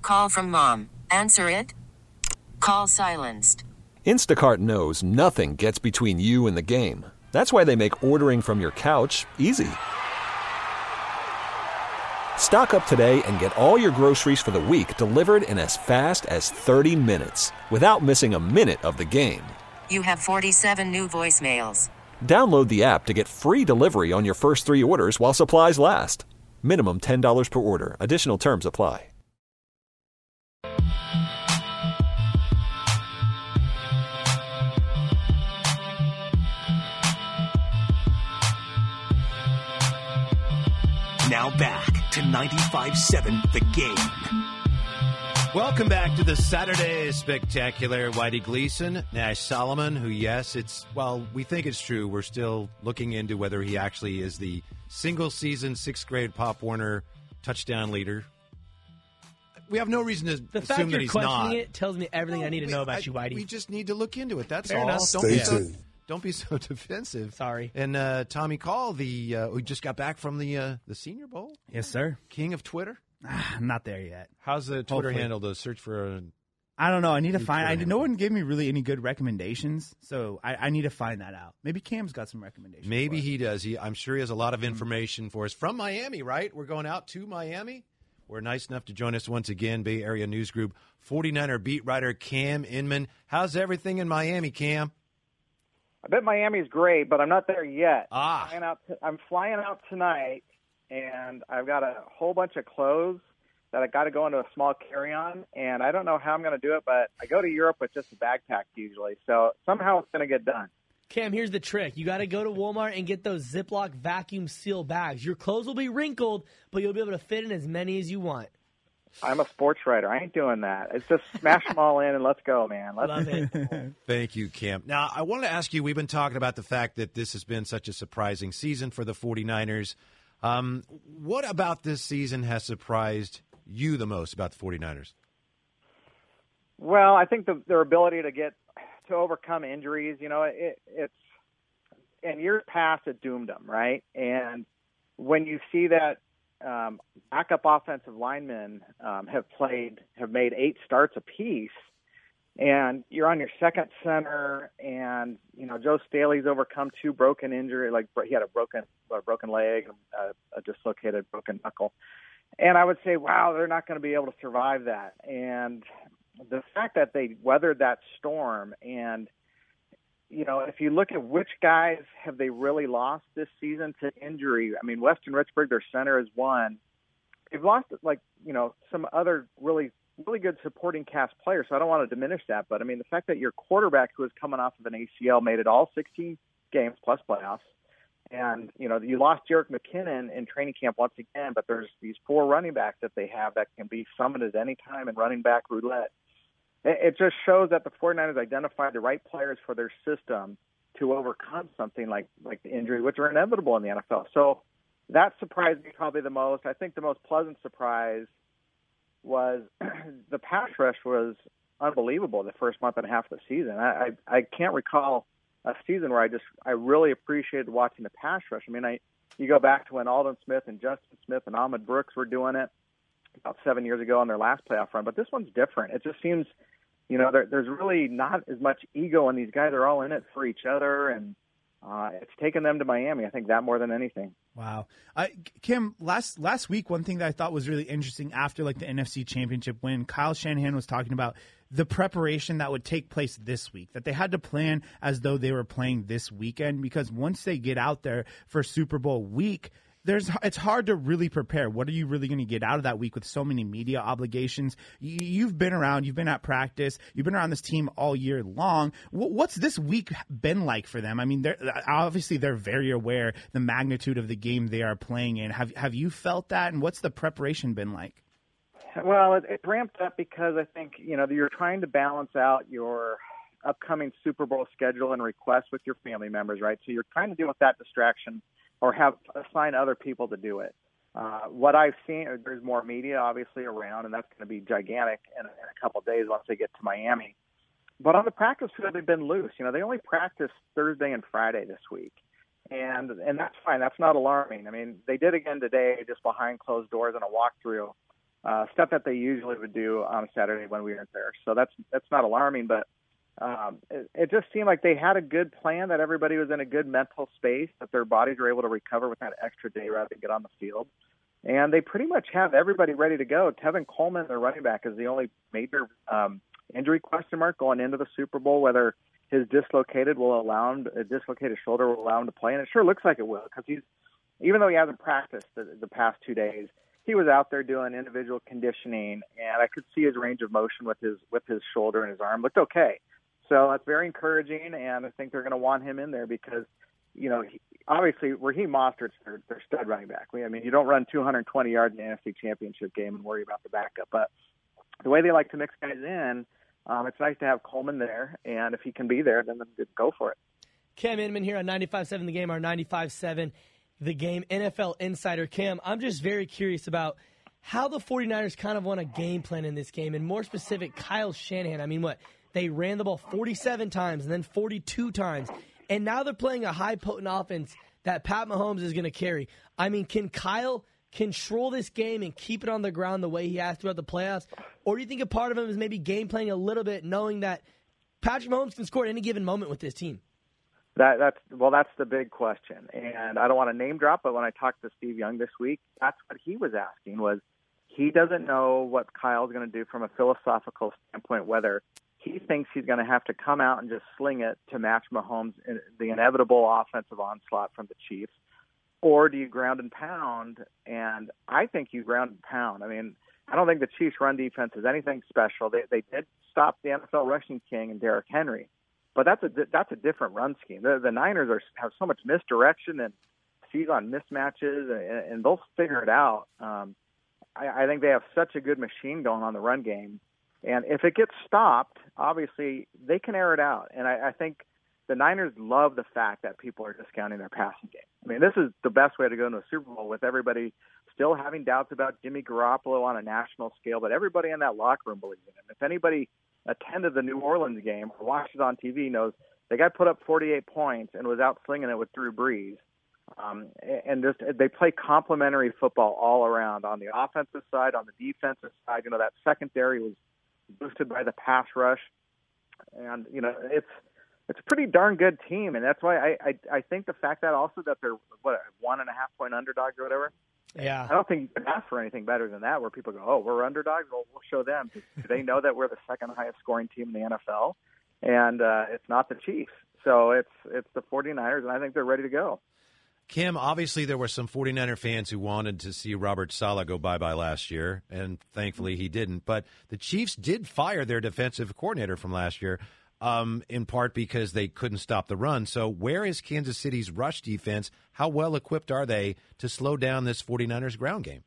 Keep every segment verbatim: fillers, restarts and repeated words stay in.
Call from mom. Answer it. Call silenced. Instacart knows nothing gets between you and the game. That's why they make ordering from your couch easy. Stock up today and get all your groceries for the week delivered in as fast as thirty minutes without missing a minute of the game. You have forty-seven new voicemails. Download the app to get free delivery on your first three orders while supplies last. Minimum ten dollars per order. Additional terms apply. Now back to ninety-five seven The Game. Welcome back to the Saturday Spectacular. Whitey Gleason, Nash Solomon, who, yes, it's, well, we think it's true. We're still looking into whether he actually is the single-season, sixth-grade Pop Warner touchdown leader. We have no reason to the fact assume you're that he's questioning not. It tells me everything no, I need to we, know about I, you, Whitey. We just need to look into it. That's Fair all. Enough. Don't Stay be so, tuned. don't be so defensive. Sorry. And uh, Tommy Call, the uh, who just got back from the uh, the Senior Bowl. Yes, sir. King of Twitter. I'm not there yet. How's the Twitter Hopefully. handle to search for a... I don't know. I need to find. I, Twitter no handle. one gave me really any good recommendations, so I, I need to find that out. Maybe Cam's got some recommendations. Maybe for us. he does. He, I'm sure he has a lot of information for us from Miami, right? We're going out to Miami. We're nice enough to join us once again, Bay Area News Group forty-niner beat writer Cam Inman. How's everything in Miami, Cam? I bet Miami's great, but I'm not there yet. Ah. I'm flying out, to, I'm flying out tonight, and I've got a whole bunch of clothes that I got to go into a small carry-on, and I don't know how I'm going to do it, but I go to Europe with just a backpack usually, so somehow it's going to get done. Cam, here's the trick. You got to go to Walmart and get those Ziploc vacuum seal bags. Your clothes will be wrinkled, but you'll be able to fit in as many as you want. I'm a sports writer. I ain't doing that. It's just smash them all in and let's go, man. Let's Love it. Thank you, Cam. Now, I want to ask you, we've been talking about the fact that this has been such a surprising season for the forty-niners. Um, what about this season has surprised you the most about the forty-niners? Well, I think the, their ability to get to overcome injuries, you know, it, it's in years past it doomed them, right? And when you see that um, backup offensive linemen um, have played, have made eight starts apiece, and you're on your second center, and you know Joe Staley's overcome two broken injury, like he had a broken, a broken leg, a, a dislocated broken knuckle. And I would say, wow, they're not going to be able to survive that. And the fact that they weathered that storm, and, you know, if you look at which guys have they really lost this season to injury, I mean, Weston Richburg, their center, is one. They've lost, like, you know, some other really, really good supporting cast players, so I don't want to diminish that. But, I mean, the fact that your quarterback, who is coming off of an A C L, made it all sixteen games plus playoffs. And, you know, you lost Jerick McKinnon in training camp once again, but there's these four running backs that they have that can be summoned at any time in running back roulette. It, it just shows that the forty-niners identified the right players for their system to overcome something like, like the injury, which are inevitable in the N F L. So that surprised me probably the most. I think the most pleasant surprise was the pass rush was unbelievable the first month and a half of the season. I, I, I can't recall a season where I just I really appreciated watching the pass rush. I mean, I you go back to when Aldon Smith and Justin Smith and Ahmad Brooks were doing it about seven years ago on their last playoff run, but this one's different. It just seems, you know, there, there's really not as much ego, and these guys are all in it for each other, and uh, it's taken them to Miami. I think that more than anything. Wow. Uh, Kim, last last week, one thing that I thought was really interesting after like the N F C Championship win, Kyle Shanahan was talking about the preparation that would take place this week, that they had to plan as though they were playing this weekend, because once they get out there for Super Bowl week, there's it's hard to really prepare. What are you really going to get out of that week with so many media obligations? You, you've been around, you've been at practice, you've been around this team all year long. What's this week been like for them? I mean, they're, obviously they're very aware the magnitude of the game they are playing in. Have have you felt that, and what's the preparation been like? Well, it, it ramped up because I think, you know, you're trying to balance out your upcoming Super Bowl schedule and requests with your family members, right? So you're trying to deal with that distraction or have assign other people to do it. Uh, what I've seen, there's more media obviously around, and that's going to be gigantic in, in a couple of days once they get to Miami. But on the practice field, they've been loose. You know, they only practiced Thursday and Friday this week. And and that's fine. That's not alarming. I mean, they did again today just behind closed doors in a walkthrough. uh, stuff that they usually would do on a Saturday when we weren't there. So that's that's not alarming, but um, it, it just seemed like they had a good plan, that everybody was in a good mental space, that their bodies were able to recover with that extra day rather than get on the field. And they pretty much have everybody ready to go. Tevin Coleman, their running back, is the only major um, injury question mark going into the Super Bowl, whether his dislocated will allow him, a dislocated shoulder will allow him to play. And it sure looks like it will, because he's, even though he hasn't practiced the, the past two days, he was out there doing individual conditioning, and I could see his range of motion with his with his shoulder and his arm looked okay. So that's very encouraging, and I think they're going to want him in there because, you know, he, obviously Raheem Mostert's their, their stud running back. I mean, you don't run two hundred twenty yards in the N F C Championship game and worry about the backup. But the way they like to mix guys in, um, it's nice to have Coleman there, and if he can be there, then go for it. Cam Inman here on ninety-five seven The Game, our ninety-five seven The Game N F L insider. Cam, I'm just very curious about how the 49ers kind of want a game plan in this game, and more specific, Kyle Shanahan. I mean, what? They ran the ball forty-seven times and then forty-two times, and now they're playing a high potent offense that Pat Mahomes is going to carry. I mean, can Kyle control this game and keep it on the ground the way he has throughout the playoffs? Or do you think a part of him is maybe game playing a little bit, knowing that Patrick Mahomes can score at any given moment with this team? That, that's well, that's the big question. And I don't want to name drop, but when I talked to Steve Young this week, that's what he was asking, was he doesn't know what Kyle's going to do from a philosophical standpoint, whether he thinks he's going to have to come out and just sling it to match Mahomes in the inevitable offensive onslaught from the Chiefs, or do you ground and pound? And I think you ground and pound. I mean, I don't think the Chiefs' run defense is anything special. They they did stop the N F L rushing king and Derrick Henry, but that's a that's a different run scheme. The, the Niners are have so much misdirection and seize on mismatches, and, and they'll figure it out. Um, I, I think they have such a good machine going on the run game. And if it gets stopped, obviously they can air it out. And I, I think the Niners love the fact that people are discounting their passing game. I mean, this is the best way to go into a Super Bowl, with everybody still having doubts about Jimmy Garoppolo on a national scale, but everybody in that locker room believes in him. If anybody attended the New Orleans game or watched it on T V knows the guy put up forty-eight points and was out slinging it with Drew Brees. Um, and just they play complementary football all around on the offensive side, on the defensive side. You know, that secondary was boosted by the pass rush, and you know it's it's a pretty darn good team, and that's why I I, I think the fact that also that they're what one and a half point underdogs or whatever. Yeah, I don't think you can ask for anything better than that, where people go, oh, we're underdogs. Well, we'll show them. Do they know that we're the second highest scoring team in the N F L, and uh, it's not the Chiefs, so it's it's the 49ers, and I think they're ready to go. Kim, obviously there were some 49er fans who wanted to see Robert Saleh go bye-bye last year, and thankfully he didn't. But the Chiefs did fire their defensive coordinator from last year, um, in part because they couldn't stop the run. So where is Kansas City's rush defense? How well equipped are they to slow down this 49ers ground game?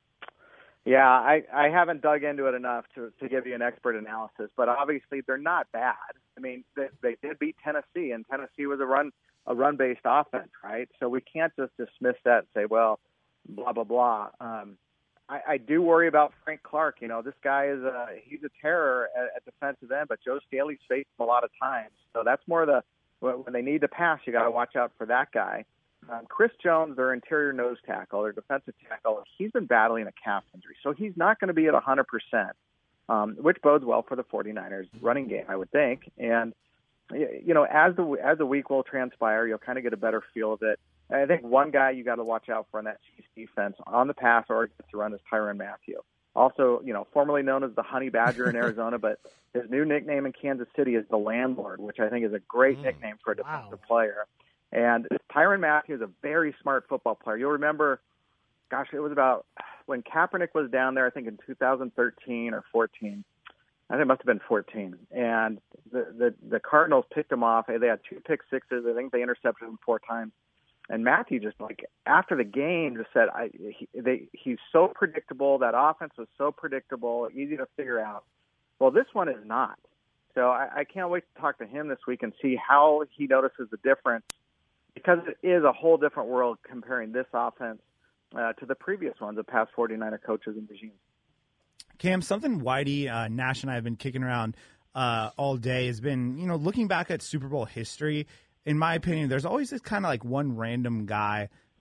Yeah, I, I haven't dug into it enough to, to give you an expert analysis, but obviously they're not bad. I mean, they, they did beat Tennessee, and Tennessee was a run – a run-based offense, right? So we can't just dismiss that and say, well, blah, blah, blah. Um, I, I do worry about Frank Clark. You know, this guy is a, he's a terror at, at defensive end, but Joe Staley's faced him a lot of times. So that's more the, when they need to pass, you got to watch out for that guy. Um, Chris Jones, their interior nose tackle, their defensive tackle, he's been battling a calf injury. So he's not going to be at one hundred percent, um, which bodes well for the 49ers running game, I would think. And, you know, as the as the week will transpire, you'll kind of get a better feel of it. And I think one guy you got to watch out for in that Chiefs defense on the pass or against the run is Tyrann Mathieu. Also, you know, formerly known as the Honey Badger in Arizona, but his new nickname in Kansas City is the Landlord, which I think is a great mm, nickname for a defensive wow. player. And Tyrann Mathieu is a very smart football player. You'll remember, gosh, it was about when Kaepernick was down there, I think in two thousand thirteen or fourteen. I think it must have been fourteen. And the, the, the Cardinals picked him off. They had two pick sixes. I think they intercepted him four times. And Matthew just, like, after the game just said, I, he, they, he's so predictable. That offense was so predictable, easy to figure out. Well, this one is not. So I, I can't wait to talk to him this week and see how he notices the difference, because it is a whole different world comparing this offense uh, to the previous ones of past 49er coaches and regimes. Cam, something Whitey, uh, Nash, and I have been kicking around uh, all day has been, you know, looking back at Super Bowl history. In my opinion, there's always this kind of like one random guy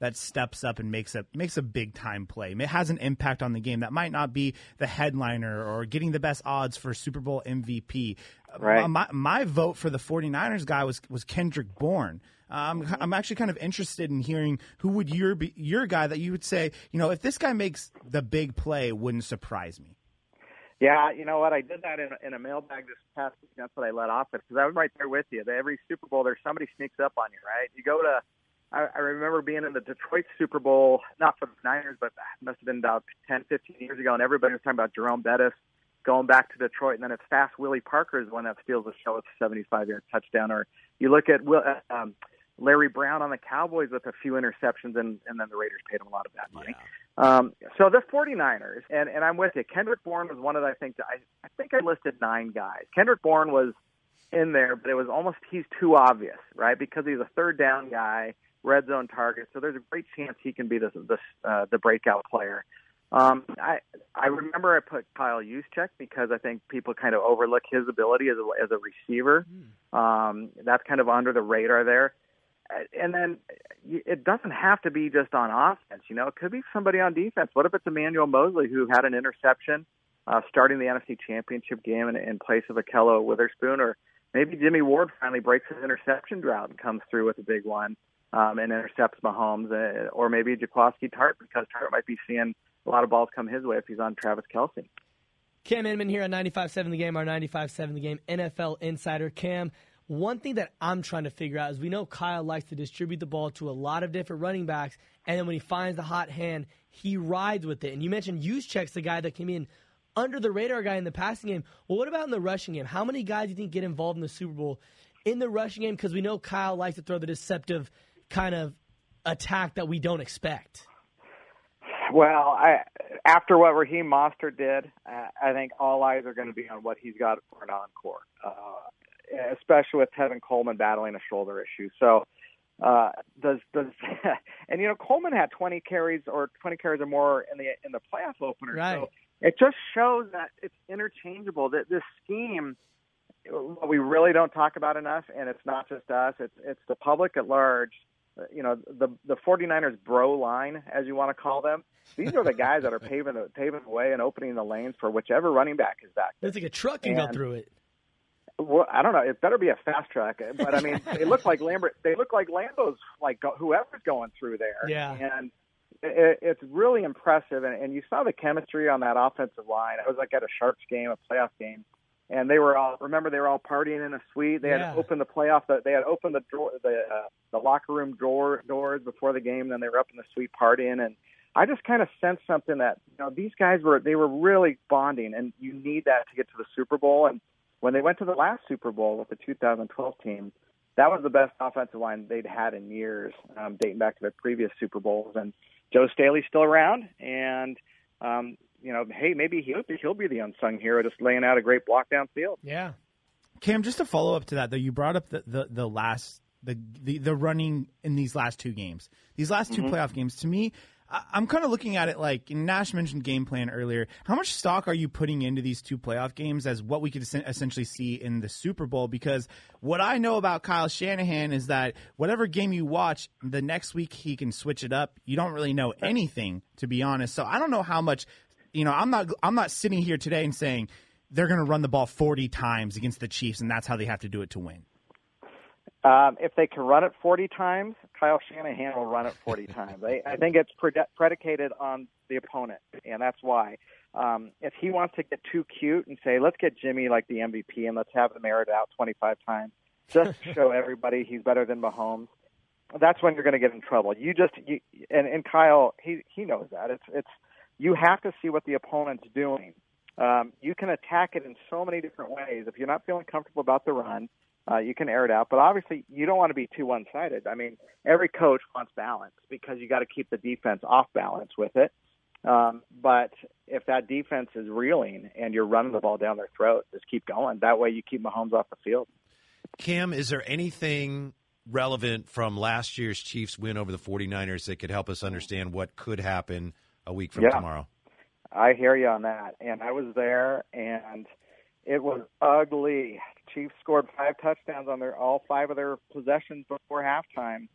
that steps up and makes a makes a big time play. It has an impact on the game that might not be the headliner or getting the best odds for Super Bowl M V P. Right. My, my vote for the 49ers guy was was Kendrick Bourne. Um, I'm actually kind of interested in hearing who would your be your guy that you would say, you know, if this guy makes the big play, it wouldn't surprise me. Yeah, you know what? I did that in, in a mailbag this past week. That's what I let off with because I was right there with you. Every Super Bowl, there's somebody sneaks up on you, right? You go to, I, I remember being in the Detroit Super Bowl, not for the Niners, but it must have been about ten, fifteen years ago, and everybody was talking about Jerome Bettis going back to Detroit, and then it's Fast Willie Parker is the one that steals the show with a seventy-five-yard touchdown. Or you look at Will, um, Larry Brown on the Cowboys with a few interceptions, and, and then the Raiders paid him a lot of that money. Yeah. Um, so the 49ers, and, and I'm with you. Kendrick Bourne was one of the, I think, I, I think I listed nine guys. Kendrick Bourne was in there, but it was almost, he's too obvious, right? Because he's a third down guy, red zone target. So there's a great chance he can be this, this uh, the breakout player. Um, I I remember I put Kyle Juszczyk because I think people kind of overlook his ability as a, as a receiver. Mm. Um, that's kind of under the radar there. And then it doesn't have to be just on offense. You know, it could be somebody on defense. What if it's Emmanuel Mosley who had an interception uh, starting the N F C Championship game in, in place of Akello Witherspoon? Or maybe Jimmy Ward finally breaks his interception drought and comes through with a big one um, and intercepts Mahomes. Uh, or maybe Jaquiski Tartt, because Tartt might be seeing a lot of balls come his way if he's on Travis Kelce. Cam Inman here on ninety-five seven The Game, our ninety-five seven The Game N F L insider. Cam, one thing that I'm trying to figure out is we know Kyle likes to distribute the ball to a lot of different running backs, and then when he finds the hot hand, he rides with it. And you mentioned Juszczyk's the guy that came in under the radar guy in the passing game. Well, what about in the rushing game? How many guys do you think get involved in the Super Bowl in the rushing game? Because we know Kyle likes to throw the deceptive kind of attack that we don't expect. Well, I, after what Raheem Mostert did, uh, I think all eyes are going to be on what he's got for an encore, uh, especially with Tevin Coleman battling a shoulder issue. So, uh, does does and you know Coleman had twenty carries or twenty carries or more in the in the playoff opener. Right. So it just shows that it's interchangeable. That this scheme, what we really don't talk about enough, and it's not just us; it's it's the public at large. You know, the the 49ers bro line, as you want to call them. These are the guys that are paving the paving the way and opening the lanes for whichever running back is back there. It's like a truck can and, go through it. Well, I don't know. It better be a fast truck, but I mean, they look like Lambert. They look like Lambo's, like whoever's going through there. Yeah, and it, it's really impressive. And, and you saw the chemistry on that offensive line. It was like at a Sharks game, a playoff game. And they were all, remember, they were all partying in a suite. They yeah. had opened the playoff, they had opened the door, the uh, the locker room door doors before the game, and then they were up in the suite partying. And I just kind of sensed something that, you know, these guys were, they were really bonding, and you need that to get to the Super Bowl. And when they went to the last Super Bowl with the two thousand twelve team, that was the best offensive line they'd had in years, um, dating back to their previous Super Bowls. And Joe Staley's still around, and, um, you know, hey, maybe he'll be, he'll be the unsung hero, just laying out a great block downfield. Yeah. Cam, just to follow up to that, though, you brought up the, the, the last the, the the running in these last two games, these last two mm-hmm. playoff games. To me, I, I'm kind of looking at it like Nash mentioned game plan earlier. How much stock are you putting into these two playoff games as what we could essentially see in the Super Bowl? Because what I know about Kyle Shanahan is that whatever game you watch, the next week he can switch it up. You don't really know anything, to be honest. So I don't know how much. You know, I'm not I'm not sitting here today and saying they're going to run the ball forty times against the Chiefs, and that's how they have to do it to win. Um, if they can run it forty times, Kyle Shanahan will run it forty times. I, I think it's pred- predicated on the opponent, and that's why. Um, if he wants to get too cute and say, let's get Jimmy like the M V P and let's have him air it out twenty-five times, just to show everybody he's better than Mahomes, that's when you're going to get in trouble. You just you, and, and Kyle, he he knows that. It's it's you have to see what the opponent's doing. Um, you can attack it in so many different ways. If you're not feeling comfortable about the run, uh, you can air it out. But obviously, you don't want to be too one-sided. I mean, every coach wants balance because you got to keep the defense off balance with it. Um, but if that defense is reeling and you're running the ball down their throat, just keep going. That way, you keep Mahomes off the field. Cam, is there anything relevant from last year's Chiefs win over the 49ers that could help us understand what could happen a week from yeah, tomorrow? I hear you on that. And I was there, and it was ugly. Chiefs scored five touchdowns on their all five of their possessions before halftime.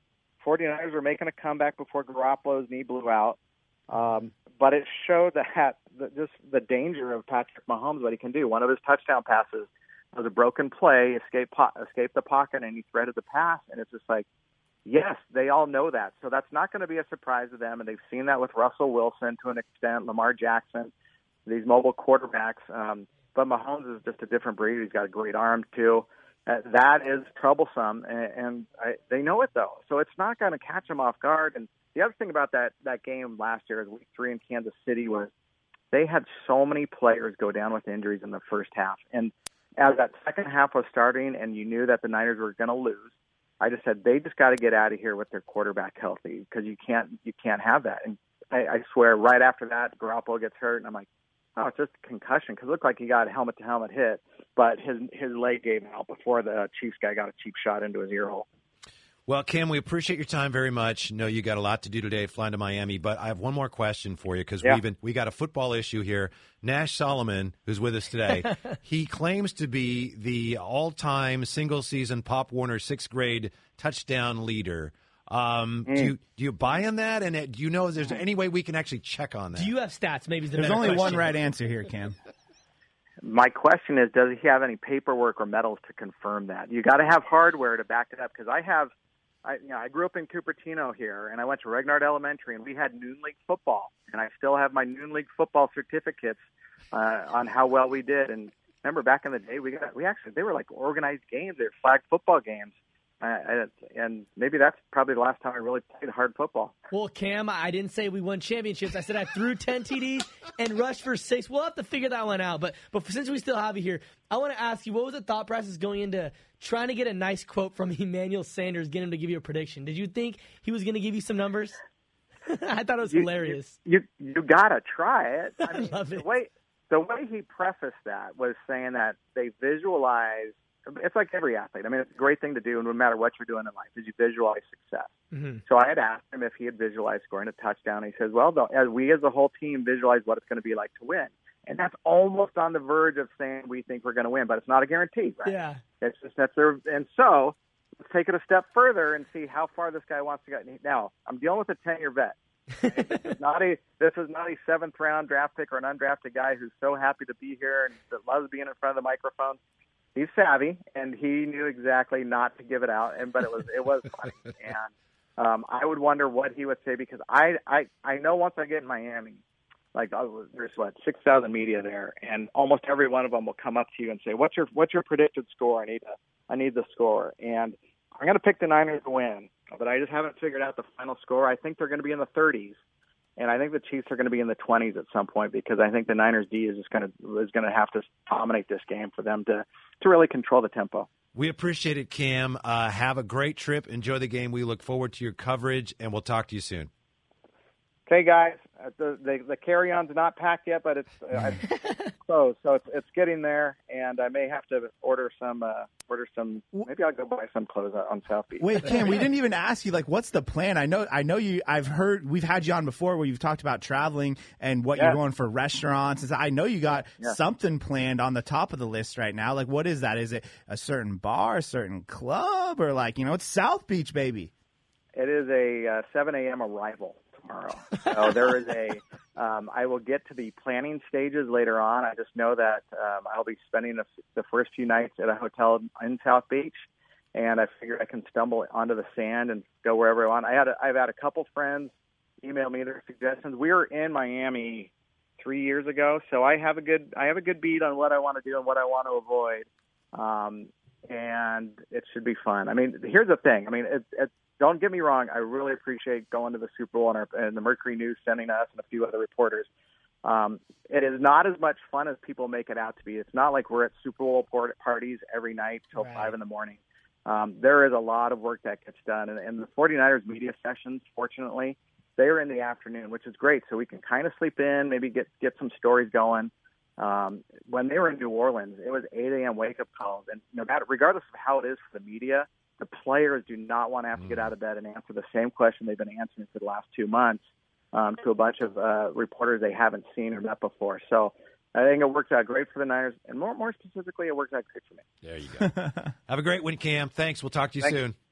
forty-niners were making a comeback before Garoppolo's knee blew out. Um, but it showed that the, just the danger of Patrick Mahomes, what he can do. One of his touchdown passes was a broken play, escape po- escape the pocket, and he threaded the pass. And it's just like, yes, they all know that. So that's not going to be a surprise to them. And they've seen that with Russell Wilson to an extent, Lamar Jackson, these mobile quarterbacks. Um, but Mahomes is just a different breed. He's got a great arm, too. Uh, that is troublesome, and, and I, they know it, though. So it's not going to catch them off guard. And the other thing about that, that game last year, week three in Kansas City, was they had so many players go down with injuries in the first half. And as that second half was starting and you knew that the Niners were going to lose, I just said they just got to get out of here with their quarterback healthy because you can't you can't have that. And I, I swear, right after that, Garoppolo gets hurt, and I'm like, oh, it's just a concussion because it looked like he got a helmet-to-helmet hit, but his his leg gave out before the Chiefs guy got a cheap shot into his ear hole. Well, Kim, we appreciate your time very much. No, you got a lot to do today, flying to Miami. But I have one more question for you because yeah. we even we got a football issue here. Nash Solomon, who's with us today, he claims to be the all-time single-season Pop Warner sixth grade touchdown leader. Um, mm. Do you do you buy in that? And uh, do you know if there's any way we can actually check on that? Do you have stats? Maybe is the there's better only question. one right answer here, Cam. My question is, does he have any paperwork or medals to confirm that? You got to have hardware to back it up because I have. I, you know, I grew up in Cupertino here, and I went to Regnard Elementary, and we had noon league football, and I still have my noon league football certificates uh, on how well we did. And remember, back in the day, we got we actually they were like organized games, they were flag football games, uh, and maybe that's probably the last time I really played hard football. Well, Cam, I didn't say we won championships. I said I threw ten T Ds and rushed for six. We'll have to figure that one out. But but since we still have you here, I want to ask you, what was the thought process going into trying to get a nice quote from Emmanuel Sanders, get him to give you a prediction? Did you think he was going to give you some numbers? I thought it was you, hilarious. You you, you got to try it. I, mean, I love it. The way, the way he prefaced that was saying that they visualize. It's like every athlete. I mean, it's a great thing to do, no matter what you're doing in life, is you visualize success. Mm-hmm. So I had asked him if he had visualized scoring a touchdown. He says, well, though, as we as a whole team visualize what it's going to be like to win. And that's almost on the verge of saying we think we're going to win, but it's not a guarantee, right? Yeah. It's just that's their, and so let's take it a step further and see how far this guy wants to get. Now, I'm dealing with a ten-year vet. Okay? this is not a this is not a seventh round draft pick or an undrafted guy who's so happy to be here and that loves being in front of the microphone. He's savvy, and he knew exactly not to give it out. And but it was it was funny, and um, I would wonder what he would say because I I I know once I get in Miami, like oh, there's what six thousand media there, and almost every one of them will come up to you and say, "What's your what's your predicted score? I need a I need the score." And I'm going to pick the Niners to win, but I just haven't figured out the final score. I think they're going to be in the thirties. And I think the Chiefs are going to be in the twenties at some point because I think the Niners D is just going to is going to have to dominate this game for them to, to really control the tempo. We appreciate it, Cam. Uh, have a great trip. Enjoy the game. We look forward to your coverage, and we'll talk to you soon. Okay, guys. Uh, the, the the carry-on's not packed yet, but it's uh, close, so it's it's getting there, and I may have to order some uh, order some. Maybe I'll go buy some clothes on South Beach. Wait, Cam, we didn't even ask you like what's the plan? I know, I know you. I've heard we've had you on before where you've talked about traveling and what yeah. you're going for restaurants. I know you got yeah. something planned on the top of the list right now. Like, what is that? Is it a certain bar, a certain club, or like you know, it's South Beach, baby? It is a uh, seven a.m. arrival tomorrow. So there is a, um, I will get to the planning stages later on. I just know that um, I'll be spending the, the first few nights at a hotel in South Beach, and I figured I can stumble onto the sand and go wherever I want. I had a, I've had a couple friends email me their suggestions. We were in Miami three years ago, so I have a good I have a good beat on what I want to do and what I want to avoid, um, and it should be fun. I mean, here's the thing. I mean, it, it, don't get me wrong. I really appreciate going to the Super Bowl and, our, and the Mercury News sending us and a few other reporters. Um, it is not as much fun as people make it out to be. It's not like we're at Super Bowl parties every night till right. five in the morning. Um, there is a lot of work that gets done. And, and the 49ers media sessions, fortunately, they are in the afternoon, which is great. So we can kind of sleep in, maybe get, get some stories going. Um, when they were in New Orleans, it was eight a.m. wake-up calls. And no matter, regardless of how it is for the media, the players do not want to have to get out of bed and answer the same question they've been answering for the last two months um, to a bunch of uh, reporters they haven't seen or met before. So I think it works out great for the Niners, and more more specifically, it works out great for me. There you go. Have a great one, Cam. Thanks. We'll talk to you Thanks. soon.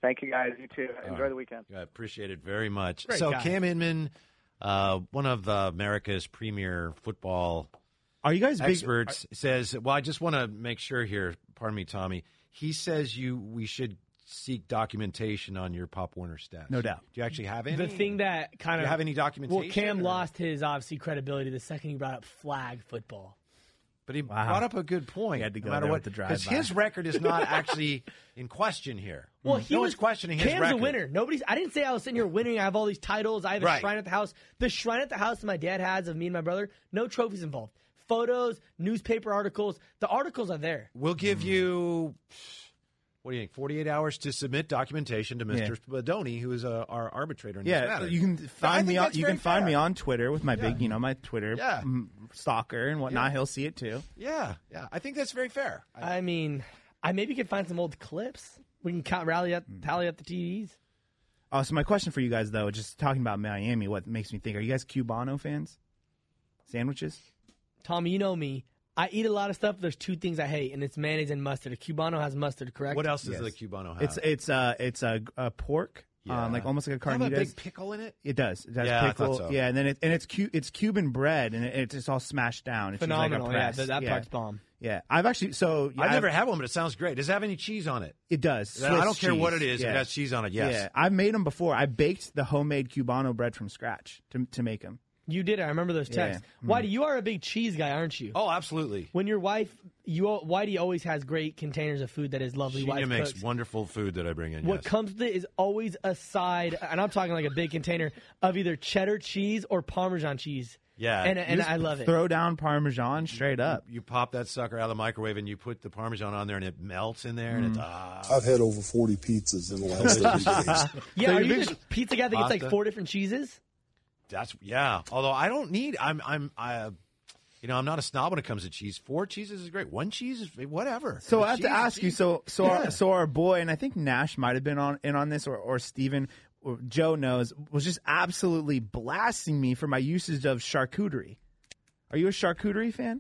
Thank you, guys. You too. Enjoy right. the weekend. I appreciate it very much. Great so guy. Cam Inman, uh, one of uh, America's premier football Are you guys big, experts, says, well, I just want to make sure here, pardon me, Tommy, he says you we should seek documentation on your Pop Warner stats. No doubt. Do you actually have any? The thing that kind Do of you have any documentation? Well, Cam or- lost his obviously credibility the second he brought up flag football. But he Wow. brought up a good point. He had to go no matter there what, with the drive because by. his record is not actually in question here. Well, he no was one's questioning his Cam's record. a winner. Nobody's. I didn't say I was sitting here winning. I have all these titles. I have a Right. shrine at the house. The shrine at the house that my dad has of me and my brother. No trophies involved. Photos, newspaper articles. The articles are there. We'll give you, what do you think, forty-eight hours to submit documentation to Mister Spadoni, who is uh, our arbitrator in this Yeah, matter. you can I find think me on that's you very can find fair. me on Twitter with my big, Yeah. you know, my Twitter Yeah. mm, stalker and whatnot. Yeah. He'll see it too. Yeah, yeah. I think that's very fair. I, I mean, I maybe could find some old clips. We can count, rally up, tally up the T Vs. Oh, so my question for you guys though, just talking about Miami, what makes me think? Are you guys Cubano fans? Sandwiches? Tommy, you know me. I eat a lot of stuff. There's two things I hate, and it's mayonnaise and mustard. A Cubano has mustard, correct? what else does Yes. the Cubano have? It's it's uh it's a, a pork, Yeah. um, like almost like a Does it have a carnitas. big pickle in it? It does. It has Yeah, I pickle. thought so. Yeah, and then it, and it's cu- it's Cuban bread, and it, it's just all smashed down. It's usually Phenomenal. Like a Yeah, press. that, that yeah. part's bomb. Yeah, I've actually so yeah, I've never had one, but it sounds great. Does it have any cheese on it? It does. I don't Swiss care what cheese. it is. Yeah. It has cheese on it. Yes. Yeah, I've made them before. I baked the homemade Cubano bread from scratch to to make them. You did it. I remember those Yeah. texts. Whitey, you are a big cheese guy, aren't you? Oh, absolutely. When your wife, you Whitey always has great containers of food that his lovely She wife makes cooks. wonderful food that I bring in. What yes. comes with it is always a side, and I'm talking like a big container of either cheddar cheese or Parmesan cheese. Yeah. and and Just I love it. Throw down Parmesan straight up. You pop that sucker out of the microwave and you put the Parmesan on there and it melts in there and it's ah. I've had over forty pizzas in the last thirty days. Yeah, So are you're you big- the pizza guy that gets like Pasta? four different cheeses? That's yeah. Although I don't need. I'm I'm I. You know, I'm not a snob when it comes to cheese. Four cheeses is great. One cheese is whatever. So The I have to cheese is ask you. cheese. So so Yeah. our, so our boy, and I think Nash might have been on in on this, or or Steven, or Joe knows, was just absolutely blasting me for my usage of charcuterie. Are you a charcuterie fan?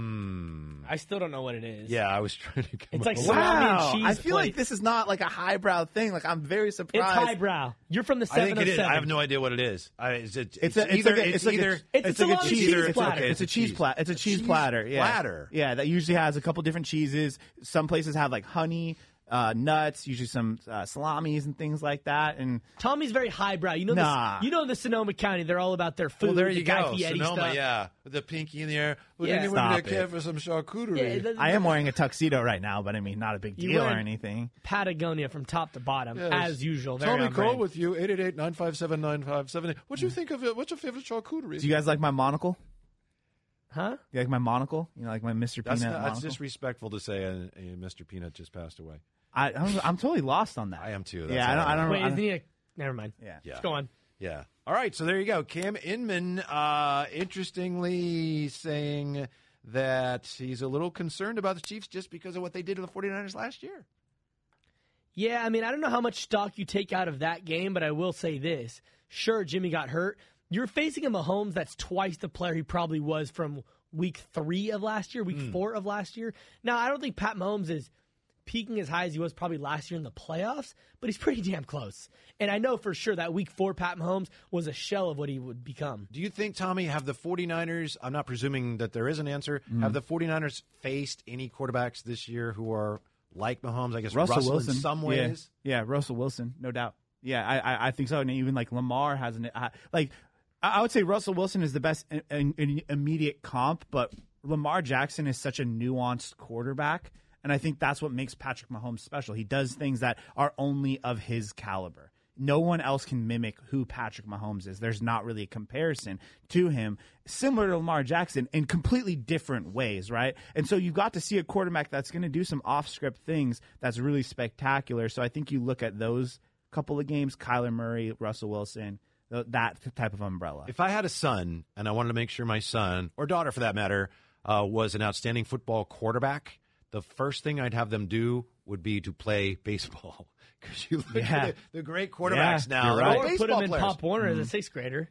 I still don't know what it is. Yeah, I was trying to. Come It's like up- salami and Wow, cheese I feel like plates. this is not like a highbrow thing. Like I'm very It's surprised. highbrow. You're from the I seven think of it is. seven. I have no idea what it is. I, it's, a, it's, It's a, it's either. like a, it's, it's like either. a, It's a like a salami cheese. cheese it's, platter. okay, it's a cheese platter. It's a cheese cheese platter. Yeah. platter. Yeah, that usually has a couple different cheeses. Some places have like honey, uh, nuts, usually some uh, salamis and things like that. And Tommy's very highbrow. You know, Nah. this, you know the Sonoma County. They're all about their food. Well, there the you go. Guy Fieri Sonoma, stuff. yeah, with the pinky in the air. Would Yeah. anyone Stop care it. for some charcuterie? Yeah, the- I am wearing a tuxedo right now, but I mean, not a big You deal or wearing- anything. Patagonia from top to bottom, Yes. as usual. Very Tommy on Cole brand. with you, eight eight eight, nine five seven, nine five seven eight. What do you think of it? What's your favorite charcuterie? Do you guys like my monocle? Huh? You like my monocle? You know, like my Mister That's, Peanut not, that's monocle? disrespectful to say uh, uh, Mister Peanut just passed away. I, I'm, I'm totally lost on that. I am too. That's yeah, I all don't. I don't. Wait, I isn't don't he a... Never mind. yeah. Yeah. Let's go on. Yeah. All right. So there you go. Cam Inman, uh, interestingly saying that he's a little concerned about the Chiefs just because of what they did to the 49ers last year. Yeah, I mean, I don't know how much stock you take out of that game, but I will say this. Sure, Jimmy got hurt. You're facing a Mahomes that's twice the player he probably was from week three of last year, week Hmm. four of last year. Now, I don't think Pat Mahomes is peaking as high as he was probably last year in the playoffs, but he's pretty damn close. And I know for sure that week four Pat Mahomes was a shell of what he would become. Do you think, Tommy, have the 49ers, I'm not presuming that there is an answer, have the 49ers faced any quarterbacks this year who are like Mahomes? I guess Russell, Russell, Wilson, in some Yeah. ways. Yeah, Russell Wilson, no doubt. Yeah, I, I, I think so. And even like Lamar hasn't. I, like, I I would say Russell Wilson is the best in, in, in immediate comp, but Lamar Jackson is such a nuanced quarterback, and I think that's what makes Patrick Mahomes special. He does things that are only of his caliber. No one else can mimic who Patrick Mahomes is. There's not really a comparison to him, similar to Lamar Jackson in completely different ways, right? And so you've got to see a quarterback that's going to do some off-script things that's really spectacular. So I think you look at those couple of games, Kyler Murray, Russell Wilson, th- that type of umbrella. If I had a son and I wanted to make sure my son, or daughter for that matter, uh, was an outstanding football quarterback, the first thing I'd have them do would be to play baseball. Because you look Yeah. at the, the great quarterbacks Yeah, now. you're they're right. all Or put baseball him in players. Pop Warner as a sixth grader.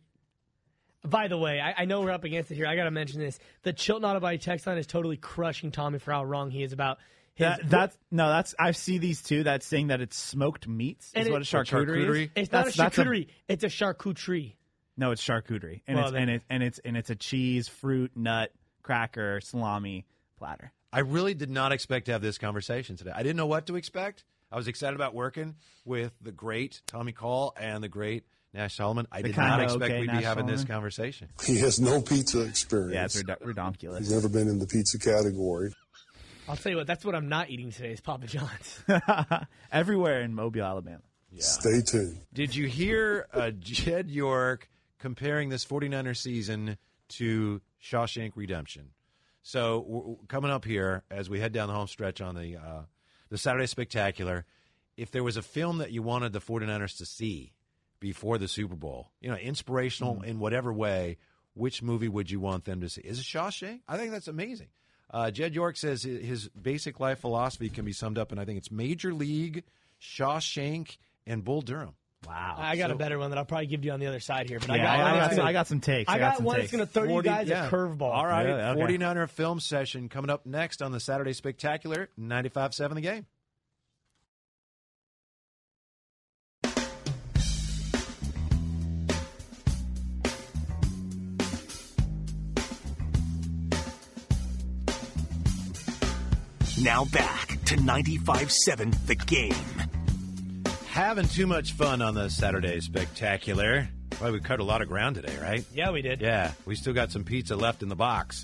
By the way, I, I know we're up against it here. I got to mention this. The Chilton Auto Body text line is totally crushing Tommy for how wrong he is about His, That, that's no, that's I see these two. That's saying that it's smoked meats. And Is it- what a charcuterie, charcuterie? is. it's not That's- a that's a- charcuterie. It's a charcuterie. No, it's charcuterie, and Well, it's then- and it and it's and it's a cheese, fruit, nut, cracker, salami platter. I really did not expect to have this conversation today. I didn't know what to expect. I was excited about working with the great Tommy Call and the great Nash Solomon. I The did kinda not expect okay we'd be Nash having this Solomon. conversation. He has no pizza experience. Yeah, it's redu- redonkulous. He's never been in the pizza category. I'll tell you what. That's what I'm not eating today. Is Papa John's. Everywhere in Mobile, Alabama. Stay tuned. Did you hear uh, Jed York comparing this 49er season to Shawshank Redemption? So we're, coming up here as we head down the home stretch on the uh, the Saturday Spectacular, if there was a film that you wanted the 49ers to see before the Super Bowl, you know, inspirational Mm. in whatever way, which movie would you want them to see? Is it Shawshank? I think that's amazing. Uh, Jed York says hi- his basic life philosophy can be summed up, and I think it's Major League, Shawshank, and Bull Durham. Wow. I got So- a better one that I'll probably give you on the other side here. But Yeah, I got I, one. got that's some, gonna- I got some takes. I got got some one takes. that's going to throw you guys yeah. a curveball. All right, Yeah, okay. 49er film session coming up next on the Saturday Spectacular, ninety-five seven The Game. Now back to ninety-five seven The Game. Having too much fun on the Saturday Spectacular. Well, we cut a lot of ground today, right? Yeah, we did. Yeah, we still got some pizza left in the box.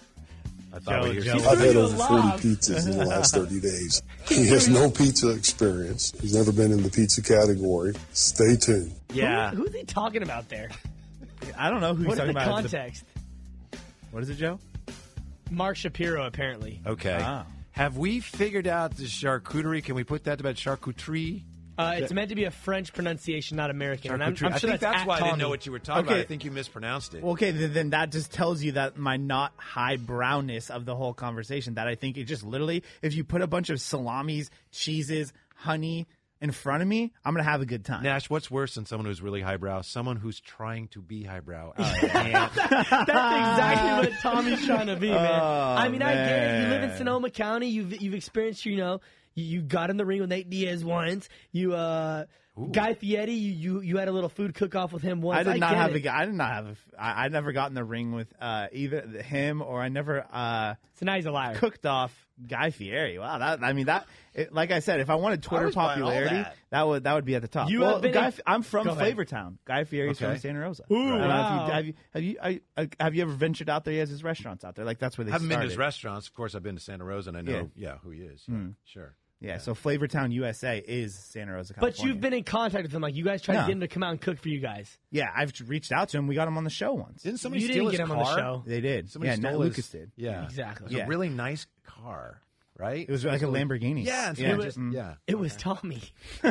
I thought Joe, we were Joe. I've had You over forty love. pizzas in the last thirty days. He has no pizza experience. He's never been in the pizza category. Stay tuned. Yeah. Who, who's he talking about there? I don't know who What he's is talking the about. context? What is it, Joe? Mark Shapiro, apparently. Okay. Wow. Have we figured out the charcuterie? Can we put that to bed? Charcuterie? Uh, it's meant to be a French pronunciation, not American. And I'm, Charcuterie. I'm I sure think that's, that's at why I didn't Tommy. know what you were talking Okay. about. I think you mispronounced it. Well, okay, then, then that just tells you that my not high brownness of the whole conversation. That I think it just literally, if you put a bunch of salamis, cheeses, honey in front of me, I'm gonna have a good time. Nash, what's worse than someone who's really highbrow? Someone who's trying to be highbrow. I can't. That's exactly what Tommy's trying to be, man. Oh, I mean, I get it. You live in man. Sonoma County. You've you've experienced, you know, you, you got in the ring with Nate Diaz once. You, uh, Guy Fieri, you, you you had a little food cook off with him once. I did not get have it. a guy. I did not have. A, I, I never got in the ring with uh, either him or I never uh, So now he's a liar. cooked off Guy Fieri. Wow, that I mean that. It, like I said, if I wanted Twitter was buying all popularity, that. that. would that would be at the top. You well, have been Guy, in- I'm from Go ahead. Flavortown. Guy Fieri's Okay. from Santa Rosa. Ooh, I don't know wow. if you, have you have you I, I, have you ever ventured out there? He has his restaurants out there. Like that's where they I haven't been to started. his restaurants. Of course, I've been to Santa Rosa, and I know, yeah, Yeah. who he is. Yeah, Sure. Yeah, so Flavortown, U S A is Santa Rosa, But California. you've been in contact with him. Like, you guys tried to No. get him to come out and cook for you guys. Yeah, I've reached out to him. We got him on the show once. Didn't somebody You steal didn't his get him on car? the show. They did. Somebody yeah, stole Nat his- Lucas did. Yeah, Exactly. It was Yeah. a really nice car, right? It was like a Lamborghini. Yeah, it's yeah, really- just, mm. yeah. It was Tommy.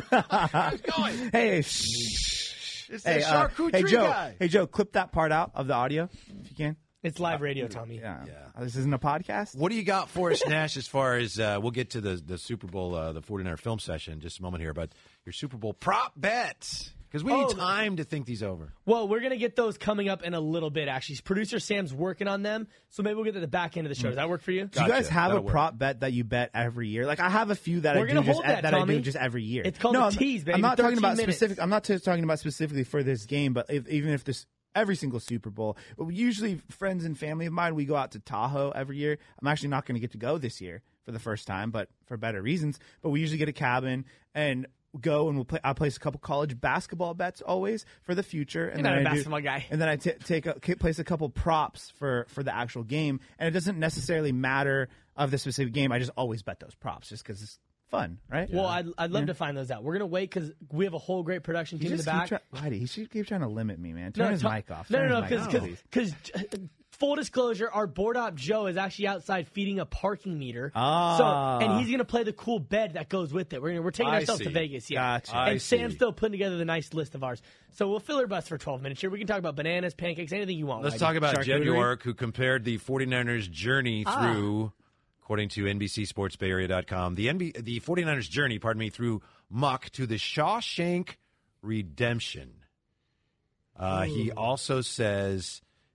going. Hey, shh. It's Hey, the uh, charcuterie hey, Joe. guy. Hey, Joe. Clip that part out of the audio if you can. It's live radio, Tommy. Yeah. Uh, This isn't a podcast. What do you got for us, Nash, as far as uh, we'll get to the, the Super Bowl, uh, the 49er film session in just a moment here, but your Super Bowl prop bets? Because we Oh, need time to think these over. Well, we're going to get those coming up in a little bit, actually. Producer Sam's working on them, so maybe we'll get to the back end of the show. Does that work for you? Do you guys Gotcha. have That'll a work. prop bet that you bet every year? Like I have a few that We're I do gonna just hold that, that I Tommy. do just every year. It's called no, a I'm- tease, baby. I'm not talking about thirteen minutes. specific. I'm not t- talking about specifically for this game, but if, even if this every single Super Bowl, usually friends and family of mine, we go out to Tahoe every year. I'm actually not going to get to go this year for the first time, but for better reasons. But we usually get a cabin and go and we'll play. I place a couple college basketball bets always for the future, and You're then not a I do- basketball guy. And then I t- take a, k- place a couple props for for the actual game, and it doesn't necessarily matter of the specific game. I just always bet those props just because it's fun, right? Well, I'd, I'd love to find those out. We're going to wait because we have a whole great production He team in the just keep back. try- Whitey, he should keep trying to limit me, man. Turn his to- mic off. No, Turn no, no, his mic off, please. because full disclosure, our board op Joe is actually outside feeding a parking meter. Ah. So, and he's going to play the cool bed that goes with it. We're gonna, we're taking I ourselves see. to Vegas, yeah. Gotcha. I And Sam's see. still putting together the nice list of ours. So we'll fill our bus for twelve minutes here. We can talk about bananas, pancakes, anything you want. Let's Whitey. talk about Jed Charcuterie? York, who compared the 49ers journey Ah. through, according to N B C Sports Bay Area dot com, the, N B, the 49ers journey, pardon me, through muck to the Shawshank Redemption. Uh, he also says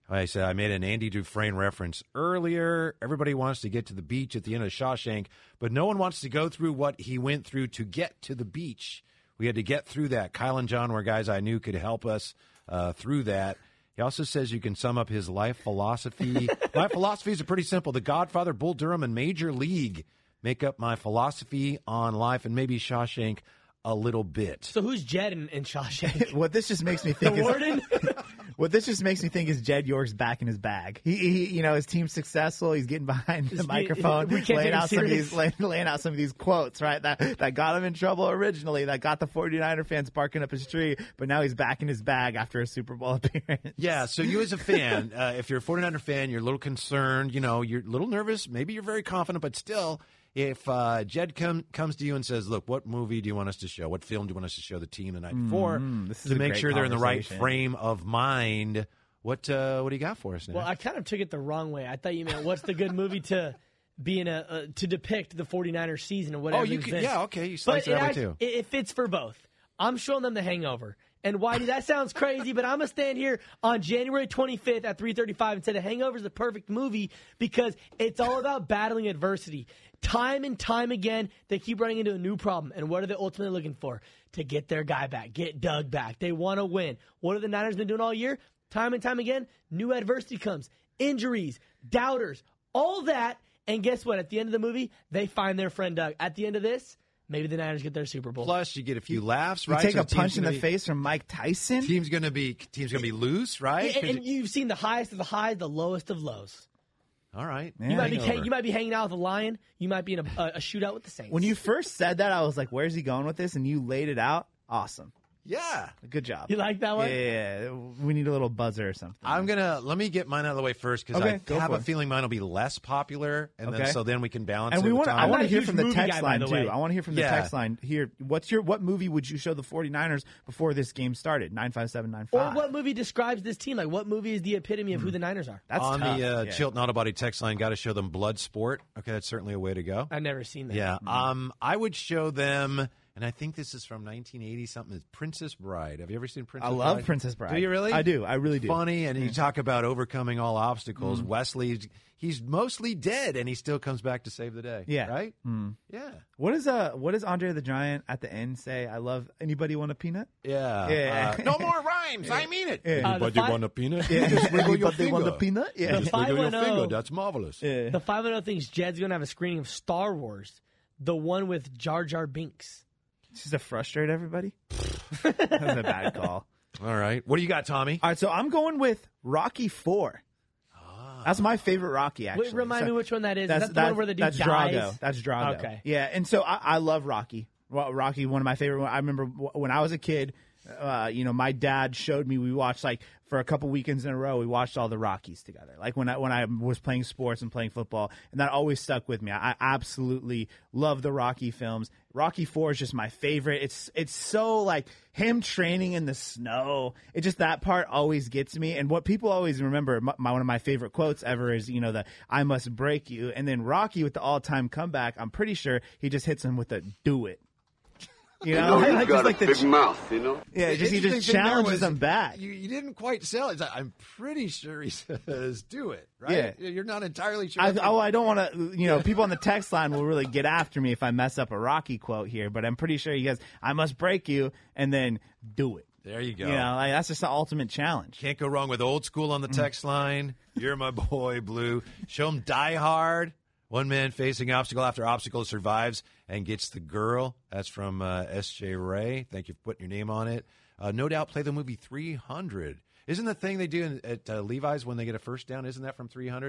I said I made an Andy Dufresne reference earlier. Everybody wants to get to the beach at the end of Shawshank, but no one wants to go through what he went through to get to the beach. We had to get through that. Kyle and John were guys I knew could help us uh, through that. He also says you can sum up his life philosophy. My philosophies are pretty simple. The Godfather, Bull Durham, and Major League make up my philosophy on life, and maybe Shawshank a little bit. So who's Jed in, in Shawshank? What this just makes me think the is warden? what this just makes me think is Jed York's back in his bag. He, he you know, his team's successful. He's getting behind the It's- microphone, we can't laying take him out some of serious. these laying, laying out some of these quotes, right? That that got him in trouble originally. That got the 49er fans barking up his tree. But now he's back in his bag after a Super Bowl appearance. Yeah, so you as a fan, uh, if you're a 49er fan, you're a little concerned, you know, you're a little nervous, maybe you're very confident, but still, if uh, Jed come, comes to you and says, look, what movie do you want us to show? What film do you want us to show the team the night before? Mm, this is to a make great sure they're in the right conversation. frame of mind. What uh, what do you got for us now? Well, I kind of took it the wrong way. I thought you meant what's the good movie to be in a uh, to depict the 49ers season or whatever. oh, you it's can, been. yeah, okay, you slice But it that way act- too. It, it fits for both. I'm showing them The Hangover. And Whitey, that sounds crazy, but I'm going to stand here on January twenty-fifth at three thirty-five and say The Hangover is the perfect movie because it's all about battling adversity. Time and time again, they keep running into a new problem. And what are they ultimately looking for? To get their guy back, get Doug back. They want to win. What have the Niners been doing all year? Time and time again, new adversity comes. Injuries, doubters, all that. And guess what? At the end of the movie, they find their friend Doug. At the end of this, maybe the Niners get their Super Bowl. Plus, you get a few laughs, You right? take So a the team's punch in gonna the be- face from Mike Tyson. Team's gonna be team's gonna be loose, right? And, 'Cause and you've seen the highest of the highs, the lowest of lows. you- all right, Yeah. You might be Hangover. you might be hanging out with a lion. You might be in a, a, a shootout with the Saints. When you first said that, I was like, "Where's he going with this?" And you laid it out. Awesome. yeah. Good job. You like that one? Yeah, yeah, yeah. We need a little buzzer or something. I'm gonna let me get mine out of the way first because Okay, I go have for a it. feeling mine will be less popular, and then Okay. so then we can balance. And it we with want. time. I I'm want not to a hear huge from the movie text guy, by line the too. way. I want to hear from the Yeah. text line here. What's your what movie would you show the 49ers before this game started? Nine five seven nine Or five. what movie describes this team? Like what movie is the epitome of who the Niners are? That's on tough. the uh, Yeah. Chilton Auto Body text line. Got to show them Blood Sport. Okay, that's certainly a way to go. I've never seen that. Yeah, um, I would show them, and I think this is from nineteen eighty something. It's Princess Bride. Have you ever seen Princess I Bride? love Princess Bride. Do you really? I do. I really do. Funny, and you talk about overcoming all obstacles. Mm. Wesley, he's mostly dead, and he still comes back to save the day. Yeah. right. Mm. Yeah, What is uh What does Andre the Giant at the end say? I love. Anybody want a peanut? yeah. Yeah. Uh, no more rhymes. I mean it. Yeah. Uh, the Anybody fi- want a peanut? Yeah. Just wiggle your Anybody want a finger. peanut? Yeah. The Just wiggle your 510. finger. That's marvelous. Yeah. The five and oh thinks Jed's going to have a screening of Star Wars, the one with Jar Jar Binks. Just to frustrate everybody. That was a bad call. All right. What do you got, Tommy? All right, so I'm going with Rocky Four. That's my favorite Rocky. Actually, Wait, remind So- me which one that is. That's is that the one where the dude that's dies? Drago. That's Drago. Okay. Yeah, and so I, I love Rocky. Well, Rocky, one of my favorite. I remember w- when I was a kid. Uh, you know, my dad showed me. We watched like for a couple weekends in a row. We watched all the Rockies together. Like when I when I was playing sports and playing football, and that always stuck with me. I, I absolutely love the Rocky films. Rocky Four is just my favorite. It's it's so like him training in the snow. It just that part always gets me. And what people always remember, my, my one of my favorite quotes ever is you know the "I must break you," and then Rocky with the all time comeback. I'm pretty sure he just hits him with the "Do it." You know, he's like, got just a like the big mouth, you know. yeah, just he Interesting just thing there challenges was them back. You, you didn't quite sell it. I'm pretty sure he says, "Do it." Right? Yeah. You're not entirely sure. I, oh, I don't want to. You know, people on the text line will really get after me if I mess up a Rocky quote here, but I'm pretty sure he goes, "I must break you," and then do it. There you go. You know, like, that's just the ultimate challenge. Can't go wrong with old school on the text line. You're my boy, Blue. Show him Die Hard. One man facing obstacle after obstacle survives and gets the girl. That's from uh, S J Ray. Thank you for putting your name on it. Uh, no doubt play the movie three hundred. Isn't the thing they do in, at uh, Levi's when they get a first down, isn't that from three hundred?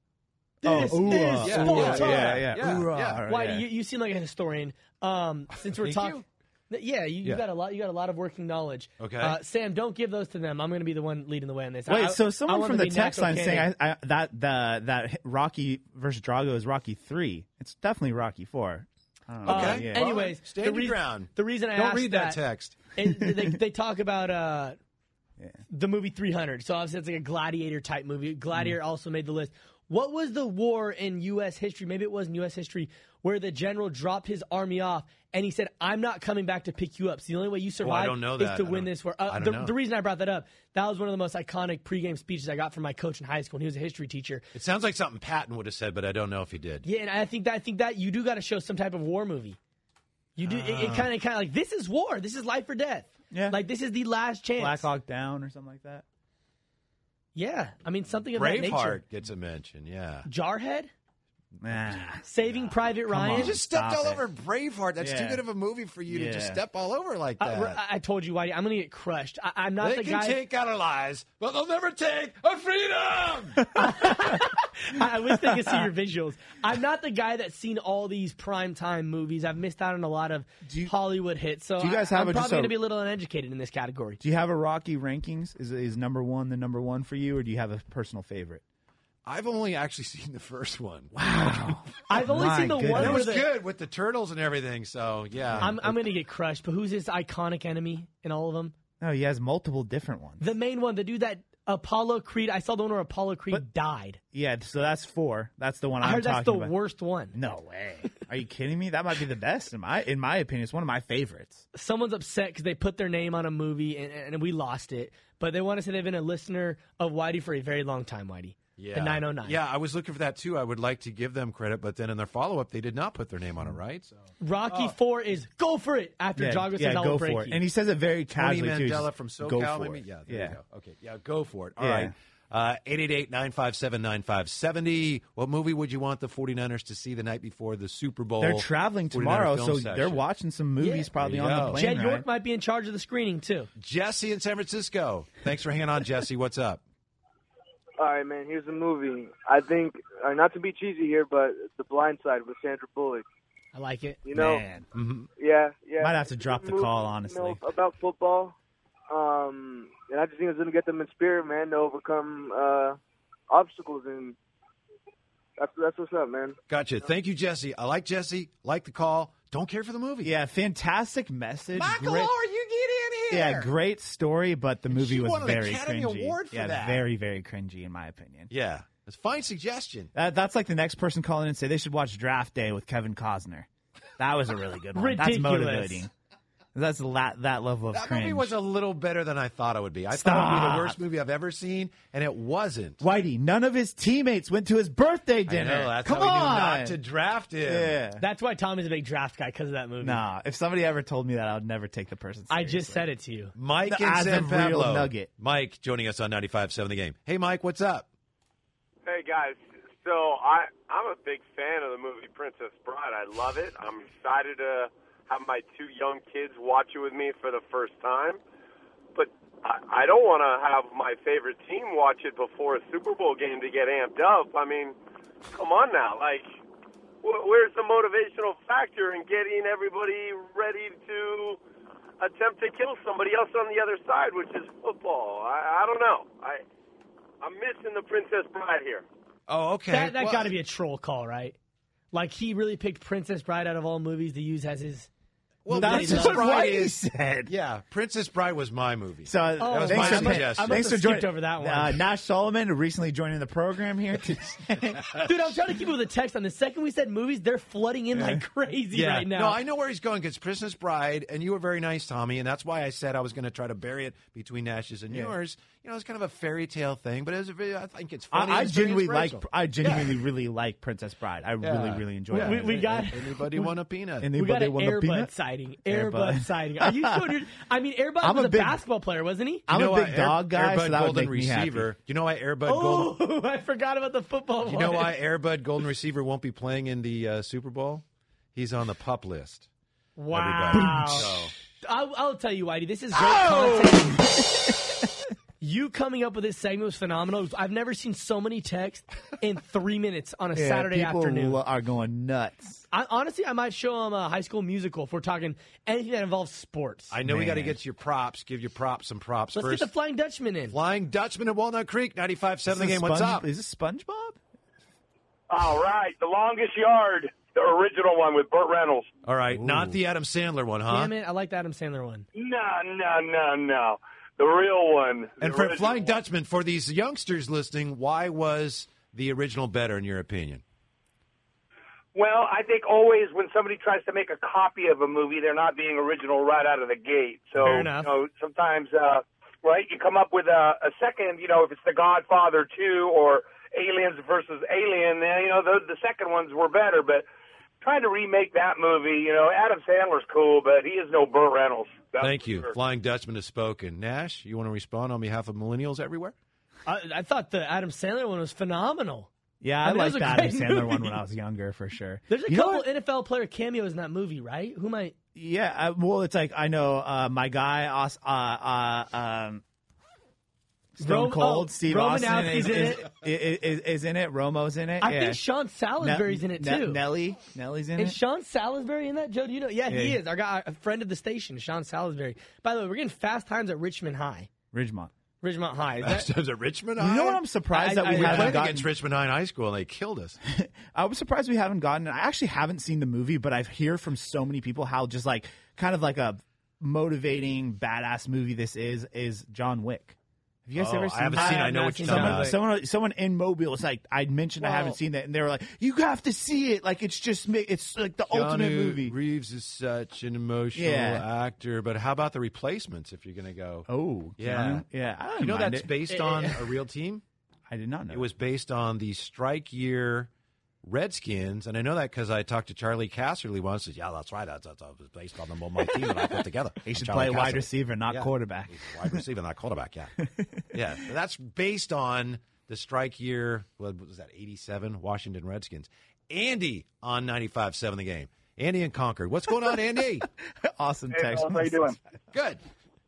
This ooh, is uh, yeah, Sparta. yeah, yeah, yeah. Yeah, Ooh, yeah. all right, Whitey, yeah. you, you seem like a historian. Um, since we're Thank talking, yeah, you, you Yeah. got a lot. You got a lot of working knowledge. Okay. uh, Sam, don't give those to them. I'm going to be the one leading the way on this. Wait, I- so I someone want from them the to be text natural line saying candidate. I, I, that the that Rocky versus Drago is Rocky three. It's definitely Rocky Four. I don't know. Uh, Okay. Yeah. Anyways, Stand the your rea- ground. The reason I Don't asked read that text. is they, they talk about uh, the movie three hundred. So obviously it's like a gladiator type movie. Gladiator Mm. also made the list. What was the war in U S history? Maybe it was in U S history where the general dropped his army off and he said, "I'm not coming back to pick you up. So the only way you survive don't know is that. to I win don't- this war." Uh, I don't the, know. the reason I brought that up, that was one of the most iconic pregame speeches I got from my coach in high school, and he was a history teacher. It sounds like something Patton would have said, but I don't know if he did. Yeah, and I think that I think that you do got to show some type of war movie. You do. It, it kind of kind of like this is war. This is life or death. Yeah. Like this is the last chance. Black Hawk Down or something like that. Yeah, I mean something of that nature. Braveheart gets a mention, yeah. Jarhead, Nah. Saving Private Ryan. on. You just stepped Stop all it. over Braveheart. That's too Yeah. good of a movie for you to just Yeah. step all over like I, that. I, I told you, Whitey, I'm going to get crushed. I, I'm not they the can guy. take our lives, but they'll never take our freedom. I wish they could see your visuals. I'm not the guy that's seen all these primetime movies. I've missed out on a lot of Do you- Hollywood hits. So do you guys I, have I'm a- just probably a- going to be a little uneducated in this category. Do you have a Rocky rankings? Is is number one the number one for you, or do you have a personal favorite? I've only actually seen the first one. Wow. I've only My seen the goodness. one And it where was the, good with the turtles and everything, so yeah. I'm, I'm going to get crushed. But who's his iconic enemy in all of them? No, he has multiple different ones. The main one, the dude that Apollo Creed. I saw the one where Apollo Creed But- died. Yeah, so that's four. That's the one I I'm heard that's talking the about. worst one. No way. Are you kidding me? That might be the best in my in my opinion. It's one of my favorites. Someone's upset because they put their name on a movie and, and we lost it. But they want to say they've been a listener of Whitey for a very long time, Whitey. yeah. The nine oh nine. Yeah, I was looking for that too. I would like to give them credit, but then in their follow-up, they did not put their name on it, right? So Rocky four is go for it after Yeah, Jogger yeah says I'll go break for it. you. And he says it very Tony casually too. Mandela just from go SoCal, for maybe? it. Yeah, there yeah. you go. Okay, yeah, go for it. All Yeah. right. Uh, eight eight eight, nine five seven, nine five seven zero. What movie would you want the 49ers to see the night before the Super Bowl? They're traveling 49er tomorrow, film so session? they're watching some movies Yeah. probably There you on go. the plane. Jed York right? might be in charge of the screening too. Jesse in San Francisco. Thanks for hanging on, Jesse. What's up? All right, man. Here's the movie. I think, uh, not to be cheesy here, but The Blind Side with Sandra Bullock. I like it. You know, Man. yeah, yeah. Might have to drop Good the call, movie, honestly. You know, about football. Um, and I just think it's going to get them in spirit, man, to overcome uh, obstacles, and that's that's what's up, man. Gotcha. Thank you, Jesse. I like Jesse. Like the call. Don't care for the movie. Yeah, fantastic message. Michael Great- Orr, you get in here. Yeah, great story, but the movie She was won an very Academy cringy. Award for yeah, that. very, very cringy in my opinion. Yeah. It's a fine suggestion. That, that's like the next person calling in and say they should watch Draft Day with Kevin Costner. That was a really good one. That's Ridiculous. motivating. That's la- that level of That cringe. movie was a little better than I thought it would be. I thought it would be Stop. the worst movie I've ever seen, and it wasn't. Whitey, none of his teammates went to his birthday I dinner. know, that's Come how we on. knew not to draft him. Yeah. That's why Tommy's a big draft guy because of that movie. Nah, if somebody ever told me that, I would never take the person I seriously. just said it to you. Mike The in as San of real Pablo. nugget. Mike joining us on ninety-five point seven The Game. Hey, Mike, what's up? Hey guys, so I I'm a big fan of the movie Princess Bride. I love it. I'm excited to have my two young kids watch it with me for the first time. But I, I don't want to have my favorite team watch it before a Super Bowl game to get amped up. I mean, come on now, like wh- where's the motivational factor in getting everybody ready to attempt to kill somebody else on the other side, which is football? I, I don't know. I I'm missing the Princess Bride here. Oh, okay. That, that Well, got to be a troll call, right? Like he really picked Princess Bride out of all movies to use as his. Well, movie That's that he what loves. Bride Whitey is- said. Yeah, Princess Bride was my movie. So uh, Oh, was thanks, my for, suggestion. I thanks must for have joining. skipped over that one. Uh, Nash Solomon recently joining the program here. To Dude, I'm trying to keep it with a text on the second we said movies, they're flooding in like crazy yeah. right now. No, I know where he's going because Princess Bride, and you were very nice, Tommy, and that's why I said I was going to try to bury it between Nash's and Yeah. yours. You know, it's kind of a fairy tale thing, but it was a very, I think it's I, funny. and I it's very genuinely like. inspirational. I genuinely really like Princess Bride. I Yeah. really, really enjoy Yeah. it. We- we got- Anybody want a peanut? Anybody we got an want a Airbud peanut? sighting. Airbud. Airbud sighting. Are you sure? Dude? I mean, Airbud I'm was a a, big- basketball player, wasn't he? I'm You know a big why dog guy, Airbud so that would Golden make me happy. Receiver. You know why Airbud Golden? Oh, I forgot about the football. You know one. why Airbud Golden Receiver won't be playing in the uh, Super Bowl? He's on the pup list. Wow. Everybody. So, I'll, I'll tell you, Whitey, this is great content. You coming up with this segment was phenomenal. I've never seen so many texts in three minutes on a Yeah, Saturday people afternoon. lo- are going nuts. I, honestly, I might show them a High School Musical if we're talking anything that involves sports. I know we got to Man. get your props. Give your props some props Let's first. get the Flying Dutchman in. Flying Dutchman at Walnut Creek, ninety-five point seven The Is Game. this What's Sponge- up? Is this SpongeBob? All right, The Longest Yard, the original one with Burt Reynolds. All right, not the Adam Sandler one, huh? Damn it, I like the Adam Sandler one. No, no, no, no. The real one. And The for original Flying one. Dutchman, for these youngsters listening, why was the original better, in your opinion? Well, I think always when somebody tries to make a copy of a movie, they're not being original right out of the gate. So, Fair enough. you know, sometimes, uh, right, you come up with a, a second, you know, if it's The Godfather two or Aliens versus Alien, then, you know, the, the second ones were better. But trying to remake that movie, you know, Adam Sandler's cool, but he is no Burt Reynolds. That's Thank you. Sure. Flying Dutchman has spoken. Nash, you want to respond on behalf of millennials everywhere? I, I thought the Adam Sandler one was phenomenal. Yeah, I, I mean, it liked was the a Adam great Sandler movie. one when I was younger, for sure. There's a You know couple what? N F L player cameos in that movie, right? Who might? Yeah, I, well, it's like I know uh, my guy, Os- uh, uh, um, Stone Ro- Cold, oh, Steve Romanowski's Austin is in is, it. is, is, is in it. Romo's in it. I yeah. think Sean Salisbury's in it Ne- too. Nelly, Nelly's in Is it. Sean Salisbury in that, Joe? Do you know? Yeah, Yeah, he he- is. Our guy, a friend of the station, Sean Salisbury. By the way, we're getting fast times at Richmond High. Ridgemont. Ridgemont High. Is that- Is it Richmond You High? know what I'm surprised I- that we I- We haven't played gotten. against Richmond High High School, and they killed us. I was surprised we haven't gotten. I actually haven't seen the movie, but I hear from so many people how just like kind of like a motivating badass movie this is. Is John Wick. Have you guys Oh, ever I seen? haven't that? seen it. I have know not what seen you're talking John about. Wick. Someone, someone in Mobile. It's like I mentioned I Well- haven't seen that, and they were like, "You have to see it! Like it's just, ma- it's like the ultimate Keanu movie." Reeves is such an emotional Yeah. actor, but how about the replacements if you're going to go? Oh, Yeah. Keanu? yeah. I don't You know mind that's it. based on a real team? I did not know. It was based on the strike year Redskins, and I know that because I talked to Charlie Casserly once. Said, "Yeah, that's right. That's, that's, that was based on the my team that I put together." He should Charlie play wide Casserly. receiver, not Yeah. quarterback. He's a wide receiver, not quarterback. Yeah, yeah. That's based on the strike year. What was that? eighty-seven Washington Redskins. Andy on ninety-five seven The Game. Andy in Concord. What's going on, Andy? Awesome Hey, text. fellas, how you doing? Good.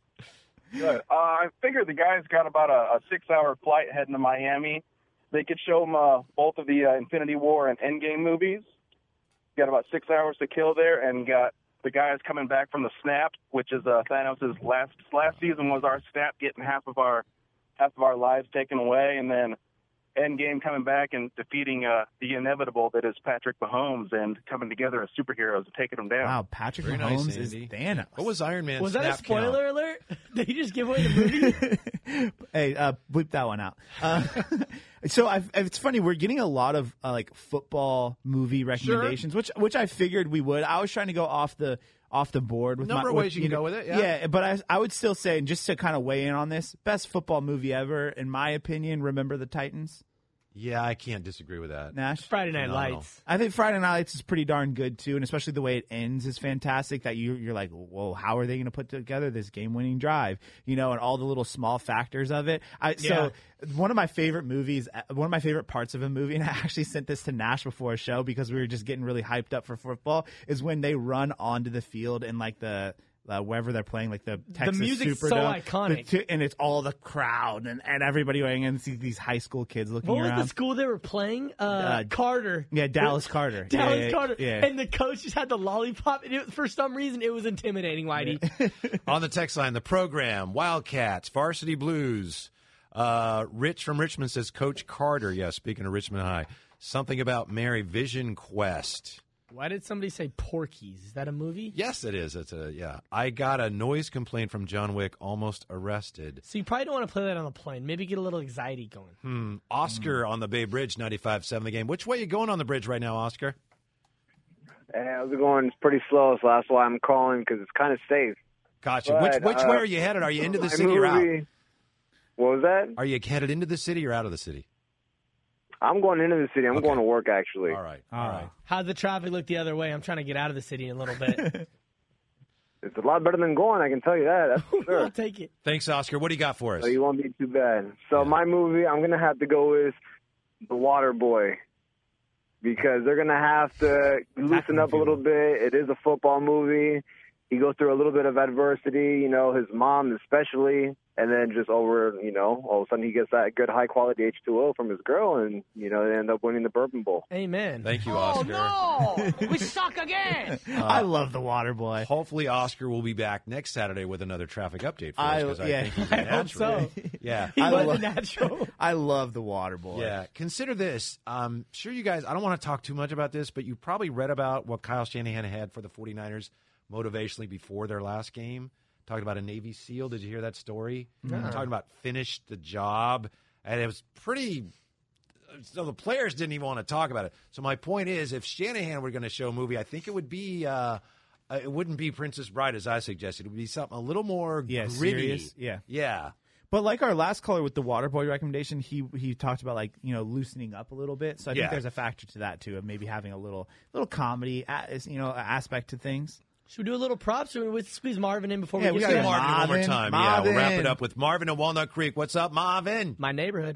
Good. Uh, I figure the guy's got about a, a six-hour flight heading to Miami. They could show him uh, both of the uh, Infinity War and Endgame movies. Got about six hours to kill there, and got the guys coming back from the snap, which is uh, Thanos' last last season was our snap, getting half of our half of our lives taken away, and then Endgame coming back and defeating uh, the inevitable that is Patrick Mahomes and coming together as superheroes and taking them down. Wow, Patrick Very Mahomes nice, is Andy. Thanos. What was Iron Man? Was that a snap spoiler count? alert? Did he just give away the movie? Hey, uh, bleep that one out. Uh, so I've, it's funny. We're getting a lot of uh, like football movie recommendations, which which I figured we would. I was trying to go off the off the board with Number my, of with, ways you can know- go with it, yeah. yeah. But I I would still say, and just to kind of weigh in on this, best football movie ever, in my opinion. Remember the Titans, Yeah, I can't disagree with that. Nash. Friday Night Phenomenal. Lights. I think Friday Night Lights is pretty darn good too, and especially the way it ends is fantastic. That you you're like, well, how are they going to put together this game-winning drive? You know, and all the little small factors of it. I, so one of my favorite movies, one of my favorite parts of a movie, and I actually sent this to Nash before a show because we were just getting really hyped up for football, is when they run onto the field and like the. Uh, wherever they're playing, like the Texas music's so Superdome, iconic. The t- and it's all the crowd and, and everybody going and see these high school kids looking What was around. the school they were playing? Uh, Uh, Carter. Yeah, Dallas Carter. Dallas yeah, yeah, Carter. Yeah. And the coach just had the lollipop, and it, for some reason, it was intimidating, Whitey. On the text line, the program, Wildcats, Varsity Blues. Uh, Rich from Richmond says, Coach Carter. Yeah, speaking of Richmond High. Something about Mary, Vision Quest. Why did somebody say Porky's? Is that a movie? Yes, it is. It's a yeah. I got a noise complaint from John Wick, almost arrested. So you probably don't want to play that on the plane. Maybe get a little anxiety going. Hmm. Oscar on the Bay Bridge, ninety-five seven The Game. Which way you going on the bridge right now, Oscar? Hey, how's it going? It's pretty slow, so that's why I'm calling, because it's kind of safe. Gotcha. But, which which uh, way are you headed? Are you into the my city or out? movie- What was that? Are you headed into the city or out of the city? I'm going into the city. I'm Okay. going to work, actually. All right. All right. How'd the traffic look the other way? I'm trying to get out of the city in a little bit. It's a lot better than going, I can tell you that. That's for sure. I'll take it. Thanks, Oscar. What do you got for us? So you won't be too bad. So my movie, I'm going to have to go with The Water Boy, because they're going to have to loosen up a little bit. It is a football movie. He goes through a little bit of adversity, you know, his mom especially, and then just over, you know, all of a sudden he gets that good high-quality H two O from his girl, and, you know, they end up winning the Bourbon Bowl. Amen. Thank you, Oscar. Uh, no! We suck again! I love The Water Boy. Hopefully, Oscar will be back next Saturday with another traffic update for us. I- 'cause I yeah. think he's a I hope natural. so. Yeah. He I was love- a natural. I love The Water Boy. Yeah. Consider this. I'm sure you guys, I don't want to talk too much about this, but you probably read about what Kyle Shanahan had for the 49ers motivationally before their last game. Talking about a Navy SEAL. Did you hear that story? No. Talking about finished the job. And it was pretty so the players didn't even want to talk about it. So my point is, if Shanahan were going to show a movie, I think it would be. Uh, uh, it wouldn't be Princess Bride as I suggested. It would be something a little more Yeah, gritty. serious. Yeah. Yeah. But like our last caller with the Waterboy recommendation, he he talked about like you know loosening up a little bit. So I Yeah. think there's a factor to that too of maybe having a little little comedy, a- you know, aspect to things. Should we do a little props or we squeeze Marvin in before Yeah, we we get gotta started? Marvin, one more Marvin, time. Yeah, we'll wrap Marvin. it up with Marvin in Walnut Creek. What's up, Marvin? My neighborhood.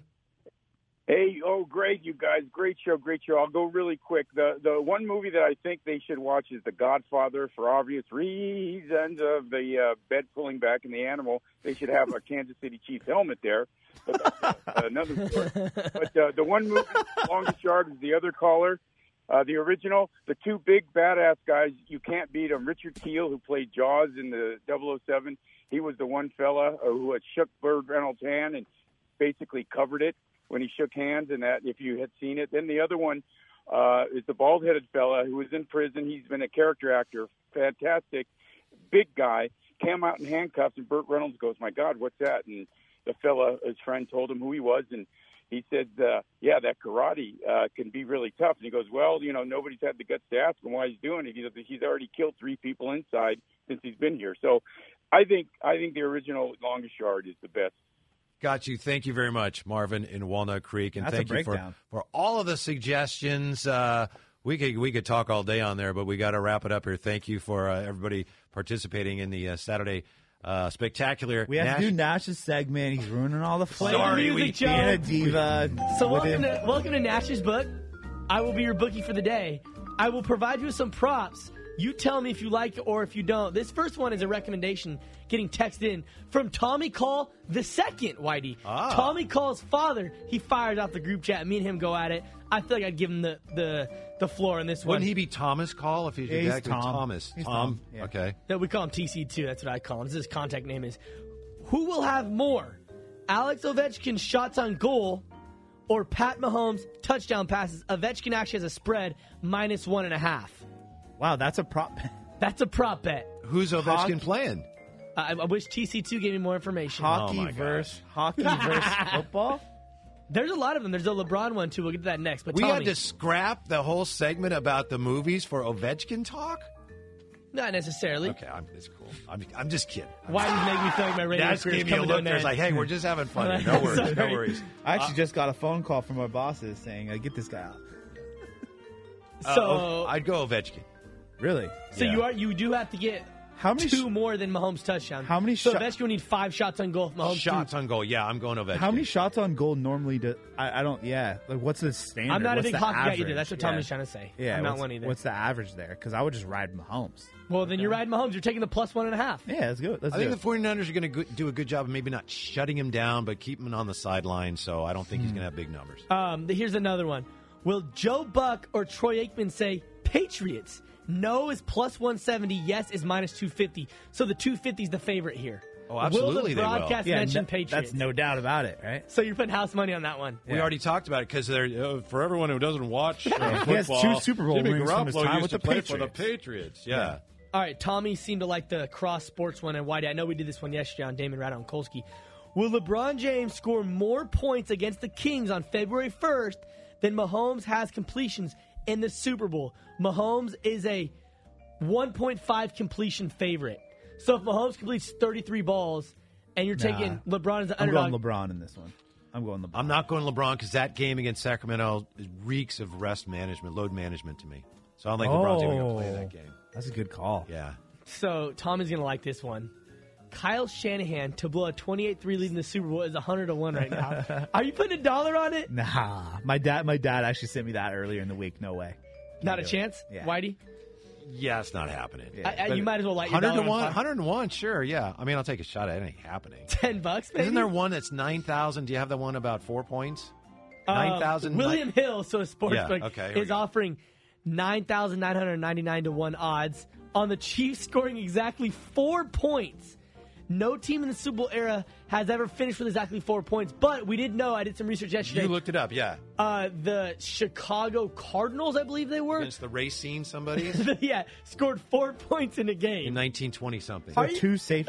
Hey, oh, great, you guys. Great show, great show. I'll go really quick. The the one movie that I think they should watch is The Godfather for obvious reasons of the uh, bed pulling back and the animal. They should have a Kansas City Chiefs helmet there. But that's uh, another story. But uh, the one movie, Longest Yard, is the other caller. Uh, the original, the two big badass guys, you can't beat them. Richard Keel, who played Jaws in the double oh seven, he was the one fella uh, who had shook Burt Reynolds' hand and basically covered it when he shook hands, and that if you had seen it. Then the other one uh, is the bald-headed fella who was in prison. He's been a character actor, fantastic, big guy, came out in handcuffs, and Burt Reynolds goes, my God, what's that? And the fella, his friend, told him who he was, and he said, uh, yeah, that karate uh, can be really tough. And he goes, well, you know, nobody's had the guts to ask him why he's doing it. He goes, he's already killed three people inside since he's been here. So I think I think the original Longest Yard is the best. Got you. Thank you very much, Marvin in Walnut Creek, and That's a thank you for, breakdown. for all of the suggestions. Uh, we could we could talk all day on there, but we got to wrap it up here. Thank you for uh, everybody participating in the uh, Saturday uh, Spectacular. We have Nash- to do Nash's segment. He's ruining all the fun. Sorry, we- being a diva. So with welcome him. to, welcome to Nash's book. I will be your bookie for the day. I will provide you with some props. You tell me if you like it or if you don't. This first one is a recommendation getting texted in from Tommy Call the second, Whitey. Ah. Tommy Call's father. He fires off the group chat. Me and him go at it. I feel like I'd give him the the, the floor on this one. Wouldn't he be Thomas Call if he's your Yeah, he's dad? Tom. Thomas. He's Tom. Tom, yeah. Okay. No, we call him T C too. That's what I call him. His contact name is. Who will have more? Alex Ovechkin's shots on goal or Pat Mahomes' touchdown passes? Ovechkin actually has a spread minus one and a half. Wow, that's a prop. That's a prop bet. Who's Ovechkin Hockey- playing? I, I wish T C two gave me more information. Hockey my versus hockey versus football. There's a lot of them. There's a LeBron one too. We'll get to that next. But We Tommy, had to scrap the whole segment about the movies for Ovechkin talk? not necessarily. Okay, I'm, it's cool. I'm, I'm just kidding. I'm Why do you make me feel like my radio That's career is gave me a coming to look. an There's end? like, hey, we're just having fun here. No worries. No Sorry. worries. I actually just got a phone call from our bosses saying, uh, "Get this guy out." Uh, So, oh, I'd go Ovechkin. Really? so yeah. you are you do have to get How many? two sh- more than Mahomes' touchdown. How many So sho- Ovechkin will need five shots on goal. If Mahomes Shots two. on goal. Yeah, I'm going Ovechkin. How many shots on goal normally do? I, I don't. Yeah. Like, what's the standard? I'm not What's a big the hockey guy average? either. That's what yeah. Tommy's trying to say. Yeah. I'm not what's, one either. What's the average there? Because I would just ride Mahomes. Well, then you're riding Mahomes. You're taking the plus one and a half. Yeah, let's go. Let's I do think it. the 49ers are going to do a good job of maybe not shutting him down, but keeping him on the sideline, so I don't think he's Hmm. going to have big numbers. Um, the- here's another one. Will Joe Buck or Troy Aikman say Patriots? No is plus one seventy. Yes is minus two fifty. So the two fifty is the favorite here. Oh, absolutely Will they the will. broadcast yeah, mention no- Patriots? that's no doubt about it, right? So you're putting house money on that one. We already talked about it because they're uh, for everyone who doesn't watch uh, He has football. two Super Bowl Jimmy rings from his Garoppolo time used with to the play for the Patriots. Patriots. Yeah. All right, Tommy seemed to like the cross sports one, and Whitey, I know we did this one yesterday on Damon Ratto and Kolsky. Will LeBron James score more points against the Kings on February first than Mahomes has completions in the Super Bowl? Mahomes is a one point five completion favorite. So if Mahomes completes thirty-three balls and you're Nah. taking LeBron as an I'm underdog, going LeBron in this one. I'm going LeBron. I'm not going LeBron because that game against Sacramento reeks of rest management, load management to me. So I don't think LeBron's even going to play Oh. that game. That's a good call. Yeah. so Tommy's going to like this one. Kyle Shanahan to blow a twenty-eight three lead in the Super Bowl is one hundred to one right now. Are you putting a dollar on it? Nah, my dad. My dad actually sent me that earlier in the week. No way. Not a do it. chance? Yeah. Whitey? Yeah, it's not happening. I- I- you might as well light your one hundred dollar to on one, fire. one hundred to one, sure, yeah. I mean, I'll take a shot at it. It ain't happening. ten bucks, maybe? Isn't there one that's nine thousand? Do you have the one about four points? Um, nine thousand? William Hill, so a sports Yeah, book, okay, here we is go. offering nine thousand nine hundred ninety-nine to one odds on the Chiefs scoring exactly four points. No team in the Super Bowl era has ever finished with exactly four points, but we did know, I did some research yesterday. You looked it up, yeah. uh, the Chicago Cardinals, I believe they were, Against the Racine somebody yeah, scored four points in a game. in nineteen twenty something. Are So you- two safeties.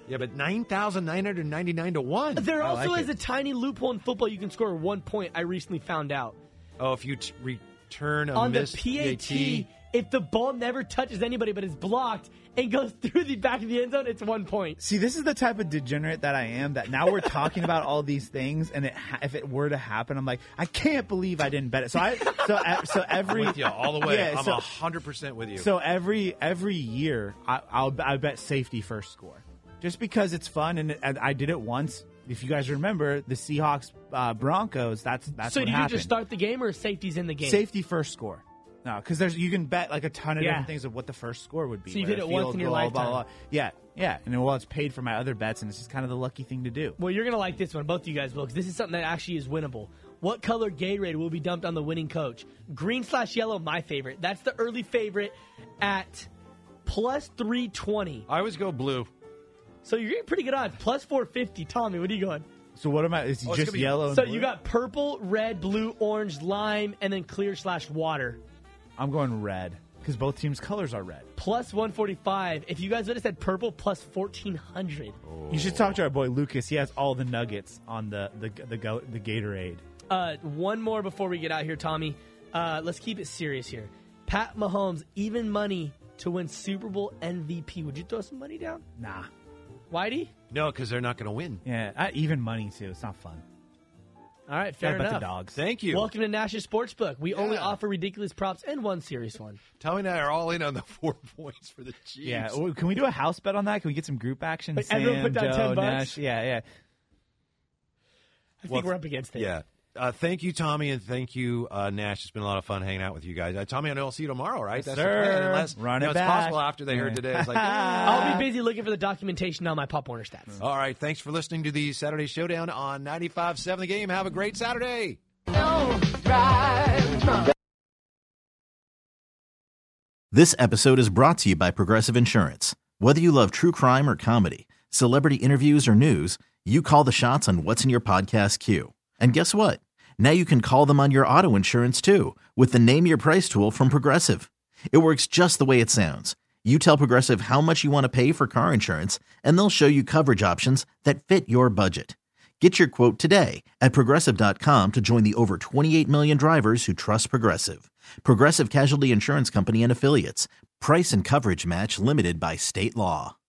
Yeah, but nine thousand nine hundred ninety-nine to one. There I also like is it. a tiny loophole in football. You can score one point. I recently found out. Oh, if you t- return a On the missed P A T, if the ball never touches anybody but is blocked and goes through the back of the end zone, it's one point. See, this is the type of degenerate that I am, that now we're talking about all these things, and it ha- if it were to happen, I'm like, I can't believe I didn't bet it. So I, so uh, so every I'm with you all the way. Yeah, I'm so- one hundred percent with you. So every every year, I, I'll I bet safety first score, just because it's fun, and, it, and I did it once. If you guys remember the Seahawks uh, Broncos, that's that's so what do you happened. just start the game or safety's in the game? Safety first score. No, because there's you can bet like a ton of Yeah. different things of what the first score would be. So you whether did it field once in your goal, blah, lifetime. blah, blah. Yeah, yeah. And well, it's paid for my other bets, and it's just kind of the lucky thing to do. Well, you're going to like this one. Both of you guys will, because this is something that actually is winnable. What color Gatorade will be dumped on the winning coach? Green slash yellow, my favorite. That's the early favorite at plus three twenty. I always go blue. So you're getting pretty good odds. Plus four fifty. Tommy, what are you going? So what am I? Is it Oh, it's just gonna be- yellow? And So blue? you got purple, red, blue, orange, lime, and then clear slash water. I'm going red because both teams' colors are red. Plus one forty-five. If you guys would have said purple, plus fourteen hundred. You should talk to our boy Lucas. He has all the nuggets on the the the, go, the Gatorade. Uh, one more before we get out here, Tommy. Uh, let's keep it serious here. Pat Mahomes, even money to win Super Bowl M V P. Would you throw some money down? Nah. Whitey? No, because they're not going to win. Yeah, I, even money too. It's not fun. All right, fair Gotta bet enough. the dogs. Thank you. Welcome to Nash's Sportsbook. We only Yeah. offer ridiculous props and one serious one. Tommy and I are all in on the four points for the Chiefs. Yeah, well, can we do a house bet on that? Can we get some group action? Like, Sam, everyone put down Joe, ten bucks? Nash. Yeah, yeah. I think Well, we're up against it. Yeah. Uh, thank you, Tommy, and thank you, uh, Nash. It's been a lot of fun hanging out with you guys. Uh, Tommy, I know I'll see you tomorrow, right? Yes, That's sir. the plan. Unless Run you know, it it's back. possible after they heard Yeah. today. It's like, I'll be busy looking for the documentation on my Pop Warner stats. all right. Thanks for listening to the Saturday Showdown on ninety-five point seven The Game. Have a great Saturday. This episode is brought to you by Progressive Insurance. Whether you love true crime or comedy, celebrity interviews or news, you call the shots on what's in your podcast queue. And guess what? Now you can call them on your auto insurance too with the Name Your Price tool from Progressive. It works just the way it sounds. You tell Progressive how much you want to pay for car insurance, and they'll show you coverage options that fit your budget. Get your quote today at Progressive dot com to join the over twenty-eight million drivers who trust Progressive. Progressive Casualty Insurance Company and Affiliates. Price and coverage match limited by state law.